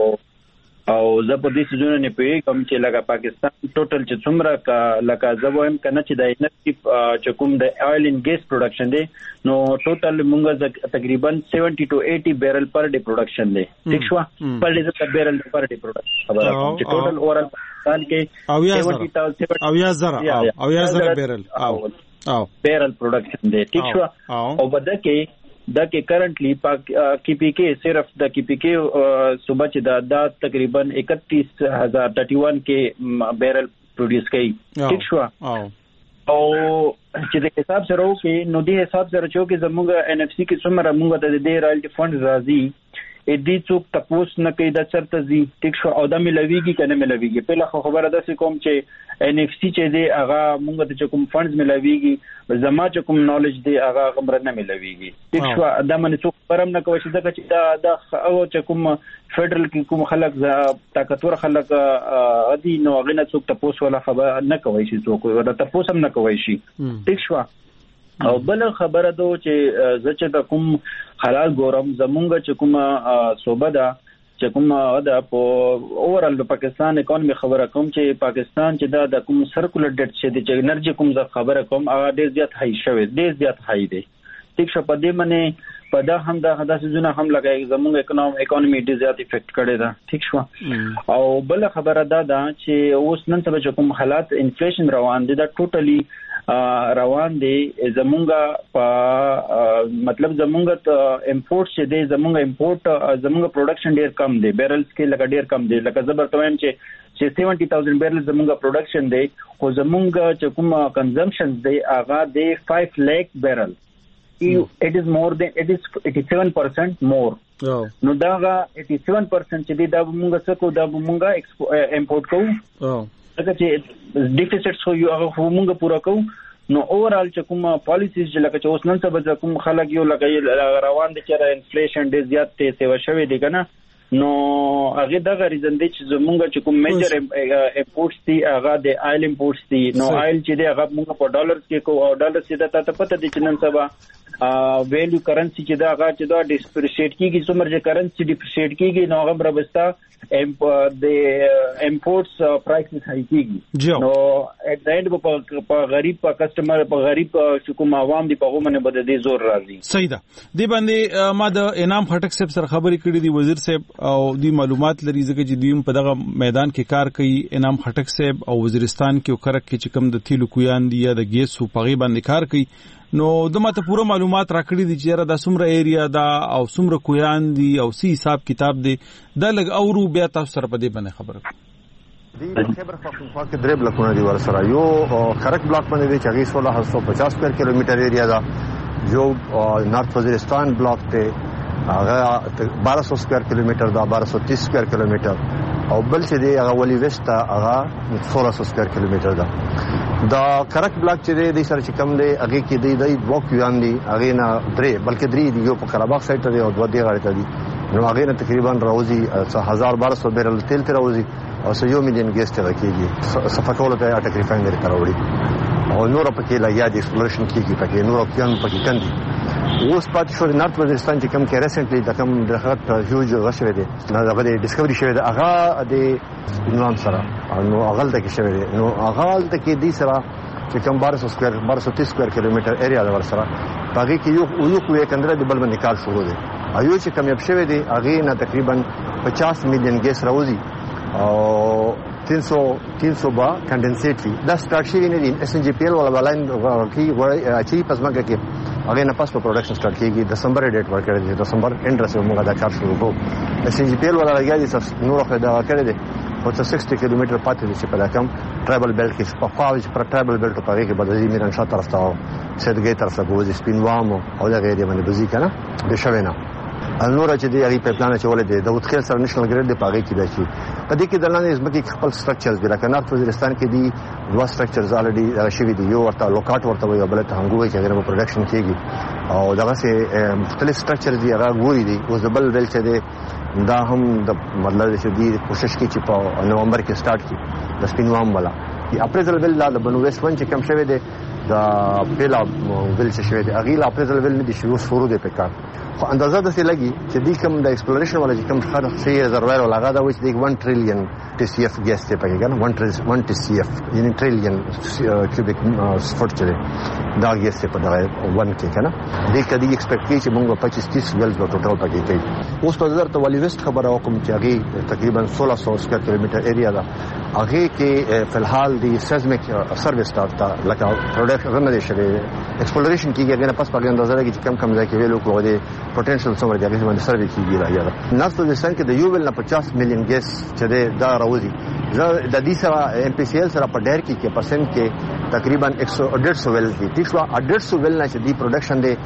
او زبر دې سيزونه نه پیږي کوم چې لکه پاکستان ټوټل چې څومره لکه زبویم کنه چې د انرژي چې کوم د اویل ان ګیس پروډکشن دی نو ټوټل موږ تقریبا 70 to 80 بیرل پر ډے پروډکشن دی ٹھیک شو پر ډے بیرل پر ډے پروډکشن خبره چې ټوټل اورال پاکستان کې 70,000 بیرل او بیرل پروډکشن دی ټیک شو او بده کې دا کې کرنٹلی کی پی کې صرف د کی پی کې صبح چې دا تقریبا 31,031 کې بیرل پروډوس کوي ٹھیک شو او چې د حساب سره وکي نو د حساب سره چې زموږ ان اف سی کې څومره موږ د دې رایلټي فند راځي ا دې څوک تاسو نه کوي د چرته زی ټیک شو او دا ملويږي کنه ملويږي په خبره ده کوم چې ان اف سی چې دی هغه موږ ته کوم فندز ملويږي زما چې کوم نالج دی هغه غمر نه ملويږي ټیک شو دا من څوک پرم نه کوي چې دا او چې کوم فدرال کې کوم خلک طاقتور خلک ادي نو غنه څوک تاسو ولا خبر نه کوي چې څوک دا تاسو هم نه کوي شي ټیک شو او بل خبره ده چې زچ د کوم حلال ګورم زمونږ چې کوم صوبه ده چې کوم دا په اورال د پاکستان اکانومي خبره کوم چې پاکستان چې د کوم سرکولر ډیټ چې انرژي کوم خبره کوم هغه ډیر زیات هاي شوی ډیر زیات هاي دی ټیک شو په دې منه په دا هم دا حدث زونه هم لګای زمونږ اکانومي ډیر زیات افیکټ کړي دا ټیک شو او بل خبره دا چې اوس نن سبا کوم حالات انفلیشن روان دي دا ټوټلی روان دي زمونږه په مطلب زمونږه امپورټ چې دي زمونږه امپورټ زمونږه پروډکشن ډیر کم دي بیرلز کې لکه ډیر کم دي لکه زبر تویم چې 70,000 بیرل زمونږه پروډکشن دي خو زمونږه چې کوم کنزمپشن دي هغه دي 5 لک بیرل it is more than it is 87% more نو داغه 87% چې دی دا مونږه څه کو دا مونږه امپورټ کوو لکه چې ډیفیسټ خو یو هغه مونږه پورا کوو نو اورال چې کوم پالیسیز چې لکه چې اوس نن سبا کوم خلک یو لکه روان دي چې انفلیشن ډیر زیات ته سیوا شوی دی کنه نو هغه د غریزن دي چې زمونږ چې کوم میجر امپورټس دي هغه د آیل امپورټس دي نو آیل چې دی هغه موږ په ډالرز کې کو او ډالر چې د ته پته دي چې نن سبا ویلیو کرنسی چې دا هغه چې دا ډیپریشیټ کیږي څومره چې کرنسی ډیپریشیټ کیږي نو هغه برابستا د امپورټس پرایسز هاي کیږي نو اټ د اند په غریب په کسٹمر په غریب کوم عوام دي په غومنه بده دي زور راځي. صحیح ده. دی باندې ما د انعام خټک صاحب سره خبرې کړې دي وزیر صاحب او دی معلومات لري ځکه چې دوی په دغه میدان کې کار کوي. انعام خټک صاحب او وزیرستان کې او کرک کې چې کوم د تیلو کویان دي یا د ګیس او پغی باندې کار کوي نو دمته پوره معلومات راکړي دي چې د سمره ایریا دا او سمره کویان دي او سی حساب کتاب دي دا لګ اورو بیا تاسو سره په دې باندې خبره دی خیبر پختونخوا کې درې بلاکونه دي ورسره یو کرک بلاک باندې دی چې 1650 سکوير کیلومتر ایریا دا جو نارث وزیرستان بلاک ته هغه 1200 سکوير کیلومتر دا 1230 سکوير کیلومتر او بل چې دی هغه ولی وست هغه 1600 سکوير کیلومتر دا دا کرک بلاک چې دی سره چې کم دی هغه کې دی دوه کیان دي هغه نه درې بلکې درې دی یو په قراباغ سایت ته دی او دوه دی غاړه ته دي نو هغه نه تقریبا راوځي 1200 بیرل تیل ته راوځي او 1 مليون ګیس ته کېږي صفټول ته اټک ریفاینري ته راوړي او نور په کې لګیا دي ایکسپلوریشن کېږي پکې نور کیان پکې کندي اوس پاتې شو نارث وزیرستان چې کم کې ریسنټلی د کم درخت هیوج غشوي دي نو هغه د ډیسکوري شوی دی هغه د نوام سره نو هغه د کې شوی دی نو هغه د کې دي سره چې کم 1230 سکوير کیلومتر ایریا د ور سره باقي کې یو کوی کندره د بل باندې کار شروع دي ایو چې کم یب شوی دی هغه نه تقریبا 50 مليون ګیس راوځي او 300 با کنډنسیټ دا سٹارټ شي نه دي اس ان جی پی ال ولا بلاین کې وای اچي پسماګه کې هغه نه پاس په پروډکشن سٹارټ کیږي دسمبر ډیټ ورکړی دی دسمبر اند رسو موږ دا کار شروع کوو اس ان جی پی ال ولا لګیا دي نور خو دا کړی دی او 60 کیلومتر پاتې دي چې په دا کم ټرایبل بیلټ کې په خواږه پر ټرایبل بیلټ په هغه کې بدلې میران شاته طرف ته سیدګي طرف ته وځي سپین وامو او دا غیر باندې بزی کنه د شوینا نور چې دی هغه په پلان چې ولې دی د وټخیل سره نېشنل ګریډ دی پاږي کې دی چې په دې کې د لاندې ځمکې خپل سټرکچرز دي لکه نارث وزیرستان کې دي دوه سټرکچرز الریډي شوي دي یو ورته لوکاټ ورته وي بل ته هنګوي چې هغه پروډکشن کېږي او دغه سه مختلف سټرکچرز دي هغه ګوري دي اوس د بل ویل چې دی دا هم د مطلب چې دی کوشش کوي چې په نومبر کې سٹارټ کړي د سپین وام والا اپریزل ویل د بنو ویسټ ون چې کم شوی دی دا پیلا ویل چې شوی دی اغیل اپریزل ویل نه دي شروع دی په کار خو اندازه ده چې لګي چې دی کوم د ایکسپلوریشن ولا چې کوم خاطر سي رزروایر ولا غدا و چې دی 1 ټریلیون ټي سی اف ګیس ته پکې کنه 1 ټي سی اف یعنی ټریلیون کیوبیک فوټ چې دا ګیس ته په دغه 1 کې کنه دې کدي ایکسپیکټ کی چې موږ 25-30 ویلز په ټوټل پکې کوي اوس په نظر ته والی ویسټ خبره وکم چې هغه تقریبا 1600 سکوير کیلومتر ایریا ده هغه کې فلحال دی سیزمیک سرویس سٹارټ لکه پروډکټ رن دي شوی ایکسپلوریشن کیږي هغه پس په اندازه لګي چې کم ځای کې ویلو کوو دي پوتنشل څومره دی هغه باندې سروې کیږي راځي نارث وزیرستان کې د یو ویل نه 50 مليون ګیس چې دا راوځي د دې سره ام پی سی ال سره په ډیر کې پرسنټ کې تقریبا 150 ویل دي چې 150 ویل نه چې دی پروډکشن دی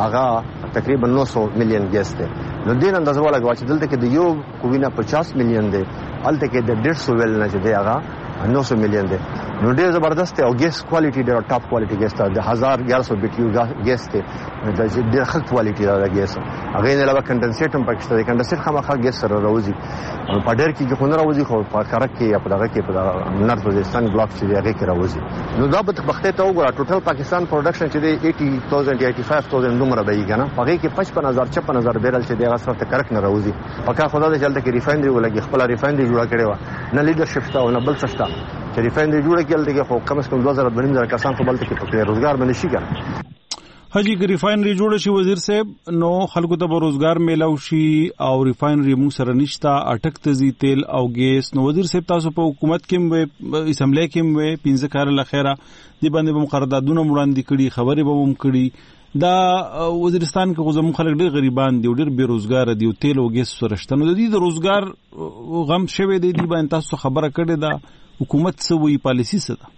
هغه تقریبا 900 مليون ګیس دی نو دین اندازه ولا غواړي چې دلته کې د یو کوینه 50 مليون دی الته کې د 150 ویل نه چې دی هغه 900 مليون دی نو ډیر زبردست او ګیس کوالټي ډیر ټاپ کوالټي ګیس ته د 1100 بیټیو ګیس ته د ډیر ښه کوالټي دا ګیس هغه نه علاوه کنډنسیټ هم پکې دی کنډنسیټ خامخا ګیس سره راوځي په ډیر کې خو نه راوځي خو په کرک کې یا په دغه کې په نارث وزیرستان بلاک چې دی هغه کې راوځي نو دا به بخته ته وګوره ټوټل پاکستان پروډکشن چې دی 80000 85000 دومره به یې کنه هغه کې 55000 56000 بیرل چې دی هغه سره کرک نه راوځي پکا خدا دې چلته کې ریفاینري ولګي خپل ریفاینري جوړه کړې و نه لیدرشپ تا او نه بل څه چې ریفاینري جوړه کړل دغه خو کم از کم 2000 کسان په بلته کې په روزګار باندې شي کنه حجی که ریفاینری جوړ شي وزیر صاحب نو خلکو ته روزګار میلاو شي او ریفاینری موږ سره نشتا اٹک تزي تیل او ګیس نو وزیر صاحب تاسو په حکومت کې اسمبلی کې 15 کار لخيره دی باندې به مقرراتونه وړاندې کړي خبرې به هم کړي دا وزیرستان کې غوځم خلک ډېر غریبان دي ډېر بیروزګار دي او تیل او ګیس سره شته نو د دې د روزګار غم شوه دی باندې تاسو خبره کړې ده حکومت څه وی پالیسی څه ده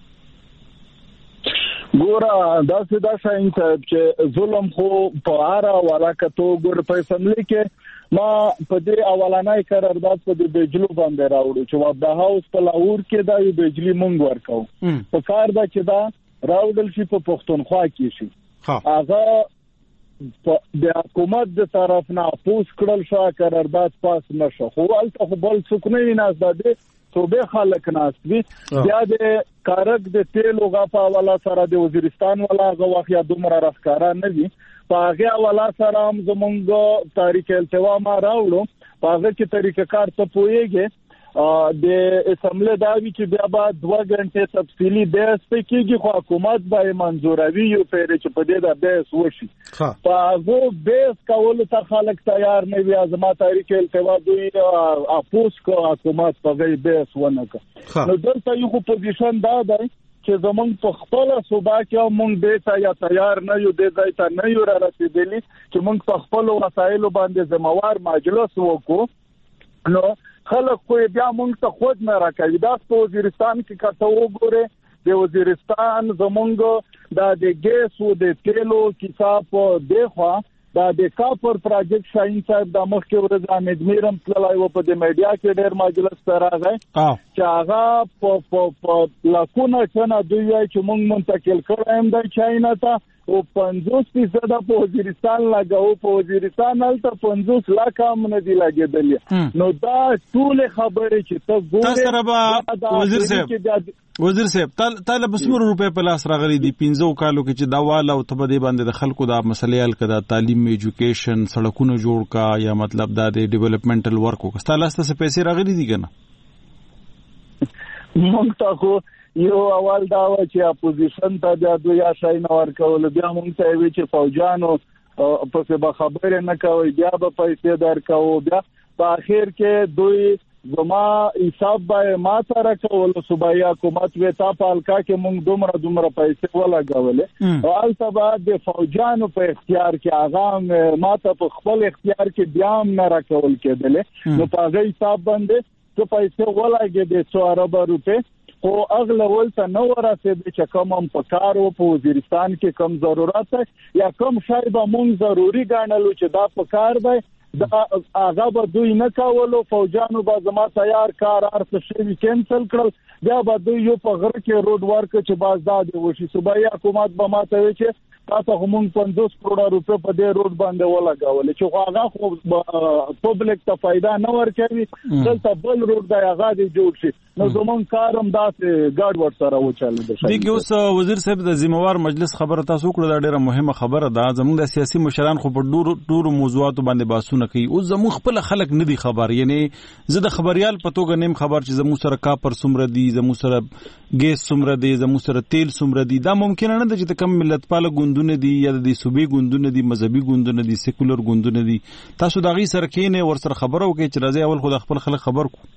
ګوره دا سدا شاین چې ظلم خو په اړه ولاکتو ګور په اسمبلی کې ما په دې اولانای قرارداد په دې بجلی باندې راوړو چې وابدا هاوس په لاهور کې دا یو بجلی مونږ ورکاو په کار دا چې دا راوړل شي په پښتونخوا کې شي هغه د حکومت د طرف نه اپوز کړل شو قرارداد پاس نشو خو الته بل څوک نه ویناس ده صوبې خلک ناس دي بیا د کارک د تیلو غفا والا سره د وزیرستان والا غواخیا دومره راخکارا نه دي پاغه والا سره هم زمونږ تاریخ التوا ما راوړو پاغه کې طریقه کار ته پويږي د اسمبلی داوی چې بیا بعد 2 غنټه تفصیلی بحث کېږي خو حکومت به منظوروي یو پیر چې په دې د بحث وشي هغه بحث کول ته خلک تیار نه وي ازما تاریخ التوا دوی اپوز کو حکومت په دې بحث ونه کړ نو دلته یو پوزیشن دا دی چې زمونږ په خپل صوبا کې مونږ دې ته یا تیار نه یو دې ځای ته نه یو را رسیدلی چې مونږ په خپل وسایلو باندې زموار مجلس وکړو نو خلک خو بیا مونږ ته خود نه راکوي دا په وزیرستان کې کته وګوره د وزیرستان زمونږ د ګیس او د تیلو کتاب دیخوا د کاپر پروجیکټ شاین صاحب د مخکې ورځ امید میرم تلای و په د میډیا کې ډېر مجلس راغی چې هغه په لاکونه چنه دوی چې مونږ منتقل کړم د چاینا ته او 50% په وزیرستان لګاو په وزیرستان الته 50 لک هم نه دی لګیدل نو دا ټول خبره چې ته ګوره وزیر صاحب طالب بسمر روپے په لاس راغلي دي 15 کالو کې چې دا والا او تبدی باندې د خلکو د مسلې حل کړه تعلیم ایجوکیشن سړکونه جوړ کا یا مطلب دا د ډیولپمنټل ورک کو ستاسو لاس ته پیسې راغلي دي کنه مونږ ته یو اول دا و چې اپوزیشن ته د دوی شای نه ورکول بیا مونږ ته وی چې فوجانو په څه خبره نه کوي بیا به پیسې درکاو بیا په اخر کې دوی زما حساب به ما سره کول صوبایي حکومت وتا پالکا کې مونږ دومره پیسې ولګولې او البته د فوجانو په اختیار کې هغه ما ته په خپل اختیار کې بیا هم نه راکول کېدل نو په هغه حساب باندې چې پیسې ولګې د 100 ارب روپے او اغله ولته نو راسید چې کوم په کار او په وزیرستان کې کم ضرورت یا کم شای به مونږ ضروری ګڼلو چې دا په کار دی دا هغه به دوی نه کولو فوجانو به زما تیار کار ارڅ شي کینسل کړل بیا به دوی یو په غره کې روډ ورک چې باز دا دی وشي صوبایي حکومت به ماته وي چې تاسو هم 50 کروڑ روپے په دې روډ باندې ولګول چې هغه خو پبلک ته فائدہ نه ورکوي دلته بل روډ دی هغه دی جوړ شي نو زمون کارم داسې ګاډ ور سره وچاله دي دغه اوس وزیر صاحب د ذمہوار مجلس خبره تاسو کړه دا ډیره مهمه خبره ده زموږ د سیاسي مشران خو په ډورو موضوعاتو باندې باسونه کوي او زموږ خپل خلک نه دي خبر یعنی زه د خبريال پتوګ نیم خبر چې زموږ سره کاپر سمره دي زموږ سره ګیس سمره دي زموږ سره تیل سمره دي دا ممکن نه ده چې کم ملت پاله ګوندونه دي یا د صوبې ګوندونه دي مذهبي ګوندونه دي سیکولر ګوندونه دي تاسو دغه سره کینه ور سره خبرو کوي چې راځي اول خو د خپل خلک خبر کو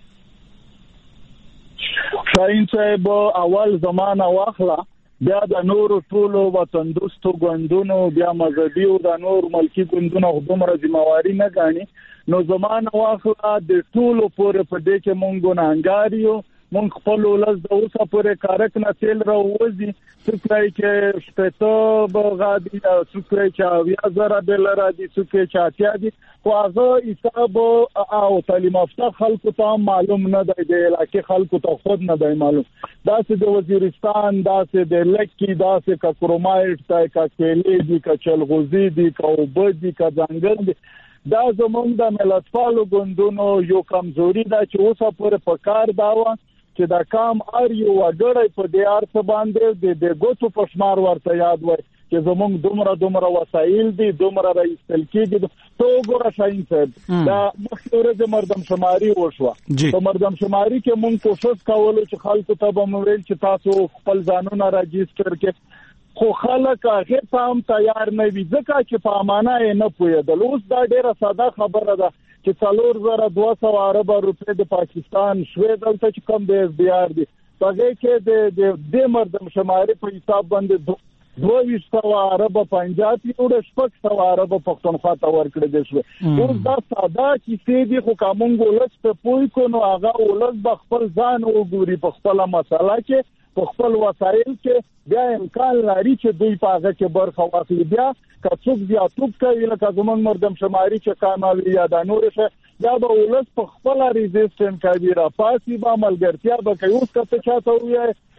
شاین صاحب اول زمانہ واخلا بیا د نور ټولو وطن دوستو ګوندونو بیا مذهبي او د نور ملکی ګوندونو دومره ذمہواری نه غاڼي نو زمانہ واخلا د ټولو پورې په دې کې مونږ ګناګاریو مونږ خپل ولز د اوسه پورې کارک نه تیل راوځي څوکای چې شپته بغادي څوکای چې بیا زره ډالر دي څوکای چې اتیا دي خو هغه حساب او تعلیم یافته خلکو ته معلوم نه دی د علاقې خلکو ته خود نه دی معلوم داسې د وزیرستان داسې د لکی داسې کا کرومایټ تای کا کېلې دي کا چلغوزي دي کا وبدي کا ځنګل دي دا زمونږ د ملتپالو ګوندونو یو کمزوري ده چې اوسه پورې په کار داوه چې دا کام ار یو وګړی په دې ارڅ باندې د ګوتو په شمار ورته یاد وای چې زمونږ دومره وسایل دي دومره رئیسل کېږي ته وګوره شاین صاحب دا مخکې مردم شماري وشوه په مردم شماري کې مونږ کوشش کولو چې خلکو ته به مو ویل چې تاسو خپل ځانونه راجستر کړئ خو خلک هغه هم تیار نه وي ځکه چې په امانه یې نه پوهېدل اوس دا ډیره ساده خبره ده چې 4200 ارب روپے د پاکستان شوي دلته چې کم د اس ډي ار دي هغه کې د مردم شماري په حساب باندې 2200 ارب پنجاب یو د 600 ارب پښتونخوا ته ورکړل دي شو اوس دا ساده چې دې خو کومنګ ولس په پوي کو نو هغه ولس د خپل ځان وګوري په خپل مسله کې په خپل وسایل کې بیا امکان لري چې دوی په هغه کې برخه واخلي بیا که څوک زیاتوب کوي لکه زمونږ مردم شماري چې کاموي یا د نور څه دا به ولس په خپل ریزیسټنټ کوي را پاسي به ملګرتیا به کوي اوس که څه چاته وي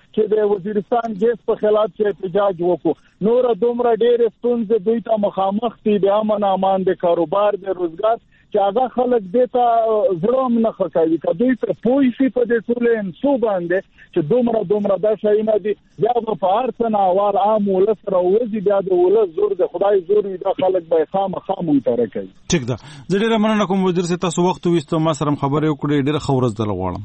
چې د وزیرستان ګیس په خلاف چې احتجاج وکړو نور دومره ډېر ستونزې دوی ته مخامخ دي د امن امان د کاروبار د روزګار چې هغه خلک دیتا زړه نه خکاوي کدوې په پوي سي په دې ټول انسو باندې چې دومره دا شي نه دي بیا په ارسنه وال عام ولسره وځي بیا د ولس زور د خدای زور وي دا خلک به خامخا مونږ کوي ټیک ده زه ډیره مننه کوم وزیر سي تاسو وخت وستو ما سره خبرې وکړې ډیره خورز دل غواړم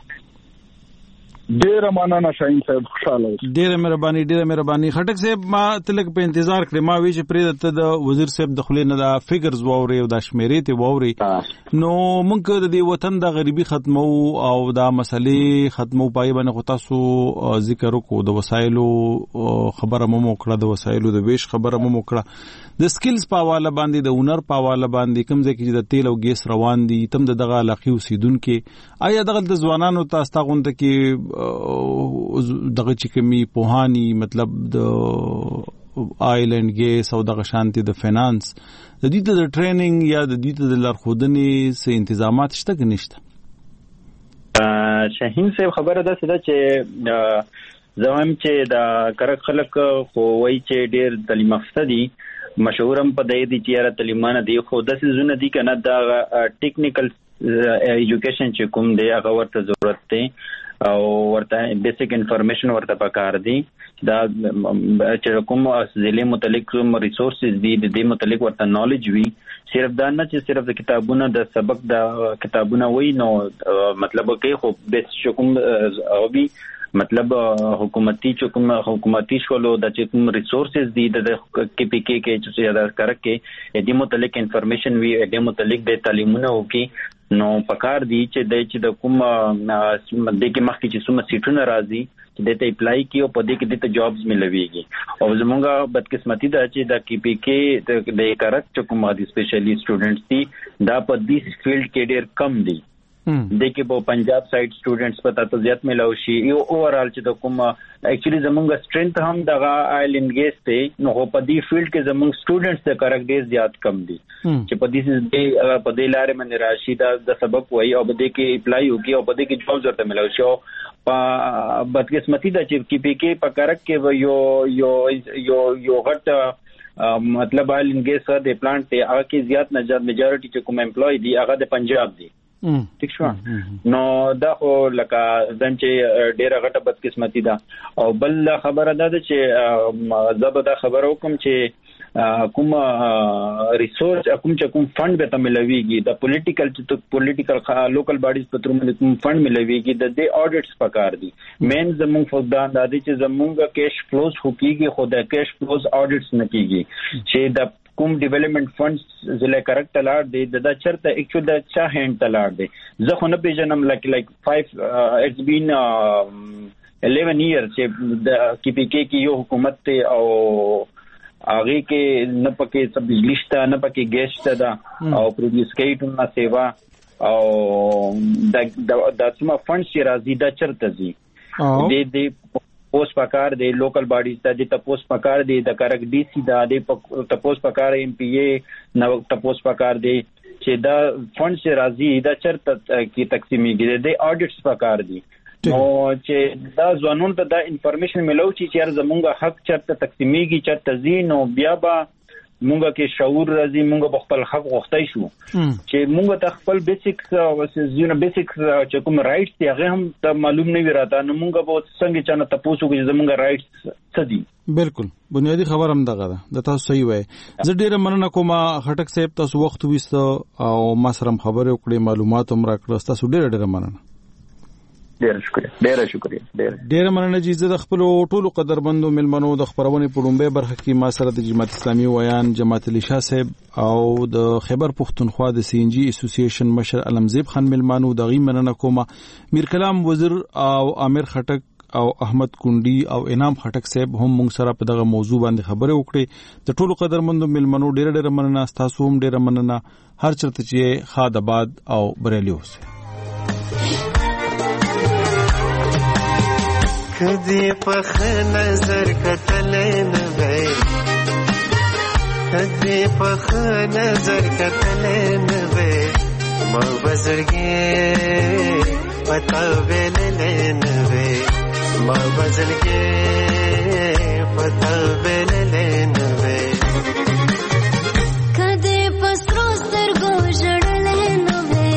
ډیره مننه شاهین صاحب خوشاله ډیره مهرباني خټک صاحب ما تلک په انتظار کړم ما وی چې پرې ته د وزیر صاحب د خلینو د فګرز ووري او د شمیرې ته ووري نو موږ د دې وطن د غریبي ختمو او د مسلې ختمو پای باندې تاسو ذکر وکړو د وسایلو خبره مو وکړه د وسایلو د ویش خبره مو وکړه د سکلز په حواله باندې د هنر په حواله باندې کوم ځکه چې د تیل او ګیس روان دي تم دغه علاقې اوسیدونکو آیا دغه د ځوانانو تاسو ته غونډه کې دغه چې کمی پوهانی مطلب د آیلند ګیس او دغه شانتي د فینانس د دې د ټریننګ یا د دې د لارښودنې سه تنظیمات شته کې نشته شاهین صاحب خبره ده چې زموږ چې د کرک خلک خو وای چې ډیر تعلیم یافته دي مشهورم په دې دي چې را تعلیمانه دي خو د سيزونه دي کنه دا ټیکنیکل ایجوکیشن چې کوم دی هغه ورته ضرورت دی او ورته بیسیک انفارمیشن ورته پکار دي دا چې کوم ځلې متعلق کوم ریسورسز دي د دې متعلق ورته نالج وي صرف دا نه چې صرف د کتابونو د سبق د کتابونه وای نو مطلب کې خو به کوم او بي مطلب حکومتي شولو د چې کوم ریسورسز دي د کې پی کې چې دا کرک کې د متعلق انفارمیشن وی د متعلق د تعلیمونه وکي نو پکار دي چې د کوم د کې مخکې چې څومره سیټونه راځي چې د ته اپلای کیو په دې کې د جابز ملويږي او زمونږه بدقسمتي ده چې د کې پی کې د کرک چې کوم د سپیشلی سټوډنټس دي دا په دې فیلډ کې ډېر کم دي دیکھے په پنجاب سایډ سټوډنټس پتا ته زیات ملاوي شي یو اوورال چې د کوم اکچولی زمونږ سټرنث هم دغه آیلند ګیس ته نو په دې فیلډ کې زمونږ سټوډنټس ته کرک ډیر زیات کم دي چې په دې لارې باندې راشي د سبق وای او په دې کې اپلای وکي او په دې کې جاب ورته ملاوي شي په بدقسمتي ده چې کې پی کې په کرک کې یو غټ مطلب آیلند ګیس د پلانټ ته هغه کې زیات میجارټي چې کوم امپلوي دي هغه د پنجاب دي ٹھیک شو نو دا خو لکه ځان چې ډیره غټه بدقسمتي ده او بل خبره ده چې زبر دا خبره وکم چې کوم ریسورس کوم فند به ته ملويږي د پولیټیکل لوکل باډیز په تر باندې کوم فند ملويږي د دې اډیټس پکار دي مین زموږ فقدان د دې چې زموږ کیش فلوز هوکيږي خو د کیش فلوز اډیټس نه کیږي چې د کوم ډیولپمنٹ فندز زله کریکټ لاړ دی د چرته اکچوال د چا هند لاړ دی زه خو نه پیژنم لایک 5 اټس بین 11 ایئر چې د کی پی کې یو حکومت ته او هغه کې نه پکې سب لشته نه پکې ګیسټ ده او پروډوس کیټ نه سیوا او د څما فندز چې راځي د چرته زی د پوس پکار دی لوکل باډیز ته د تپوس پکار دی د کرک ډي سي د تپوس پکار ایم پی اے نو تپوس پکار دی چې دا فند چې راځي دا چرته کې تقسیمېږي د اډیټس پکار دی نو چې دا ځوانون ته دا انفارمیشن ملو چې زمونږ حق چرته تقسیمېږي چرته زینو بیا با مونږه کې شعور راځي مونږ په خپل حق غوښتای شو چې مونږ ته خپل بیسیک چې کوم رائټس دي هغه هم ته معلوم نه وي راته نو مونږ به څنګه چانه تاسو کې زمونږ رائټس څه دي بالکل بنیادی خبر هم دغه ده د تاسو صحیح وای زه ډیره مننه کوم خټک صاحب تاسو وخت وست او ما سره خبرې وکړې معلومات هم راکړه تاسو ډیره مننه ډیره مننه چې د خپل ټولو قدرمندو ملمنو د خبرونې په لومبه برخه کې ما سره د جماعت اسلامي ویان جماعت الشاه صاحب او د خیبر پښتونخوا د سی ان جی اسوسییشن مشر علمزیب خان ملمنو د غي مننه کوم میر کلام وزیر او امیر خټک او احمد کونډي او انعام خټک صاحب هم موږ سره په دغه موضوع باندې خبرې وکړې د ټولو قدرمندو ملمنو ډیره مننه تاسو هم ډیره مننه هر چرته چې خاد آباد او بریلی اوسه کدی پخ نظر کتل نه وای کدی پخ نظر کتل نه وای ما بزرګي پتا ویل نه وای ما بزړګي پتا بللې نوې کدی پسترو سترګو ژړلې نوې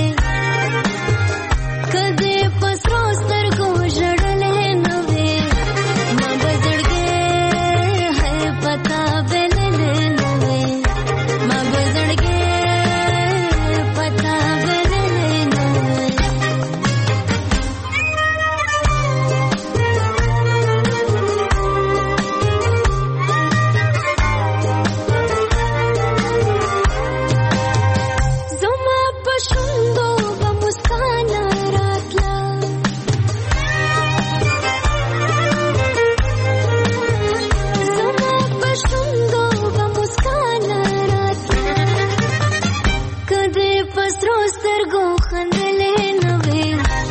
کدی پسترو سترګو ژړلې نوې ما بزړګي ہے پتا بللې نوې ما بزړګي پتا بللې نوې زما پښوندو به مسکان راتلا زما پښوندو به مسکان راتلا کدی پسرو سترګو خندلې نوې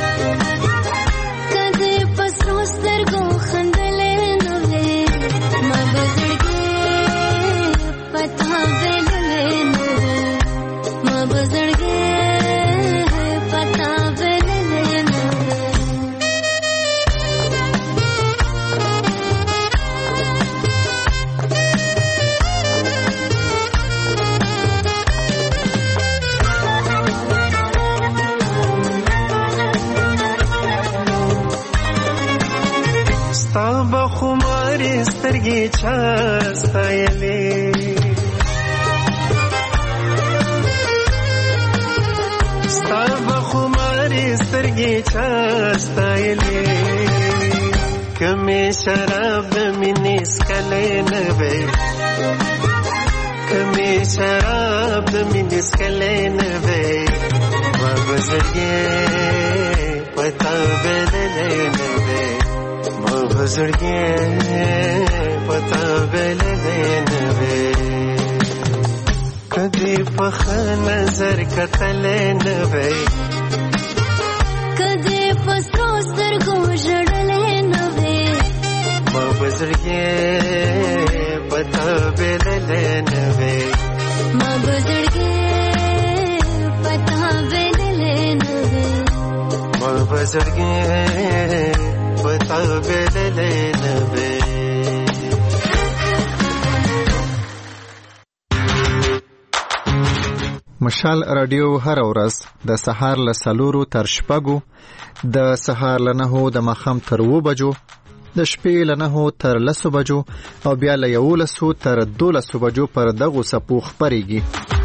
کدی پسرو سترګو خندلې نوې ما بزړګي پتا بللې نوې ما بزړګي پتا بللې نوې ستا بخماري سترګې چا ستایلې ستا بخماري سترګې چا ستایلې کمې شراب د مینې څکلې نه وې کمې شراب د مینې څکلې نه وې ما بزړګي پتا بللې نه وې ما بزړګي پتا بللې نه وې کدی په نظر کتلې نه وې کدی پسترو سترګو ژړلې نوې ما بزړګي پتا بللې نه وې ما بزړګي پتا بللې نوې ما بزړګي پتا بللې نه وې مشال رادیو هر ورځ د سهار له 4 تر 6 د سهار له 9 د ماښام تر 2 بجو د شپې له 9 تر 10 بجو او بیا له 11 تر 12 بجو پر دغه سپو خبريږي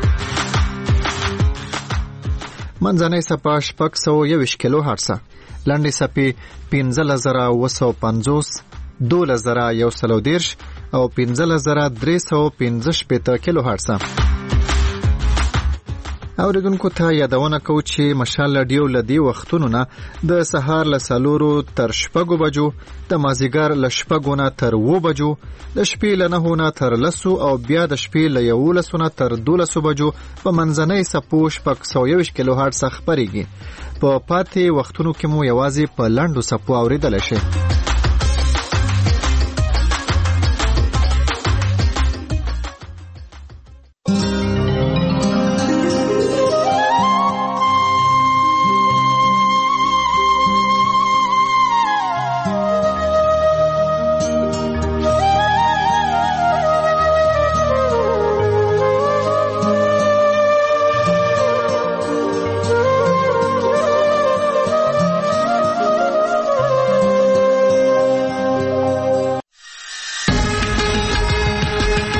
منځنۍ سپا 621 کیلو هرتز لاندې سپي 15950 12130 او 15315 کیلو هرتز اوریدونکو ته یادونه کوم چې مشال رادیو لدی وختونو نه د سهار له 4 تر 6 بجو د مازیګر له 6 نه تر 2 بجو د شپې له 9 نه تر 10 او بیا د شپې له 11 نه تر 12 بجو په منځنۍ سپو 621 کیلو هرتز خبريږي په پاتې وختونو کې مو یوازې په لاندو سپو اوریدل شي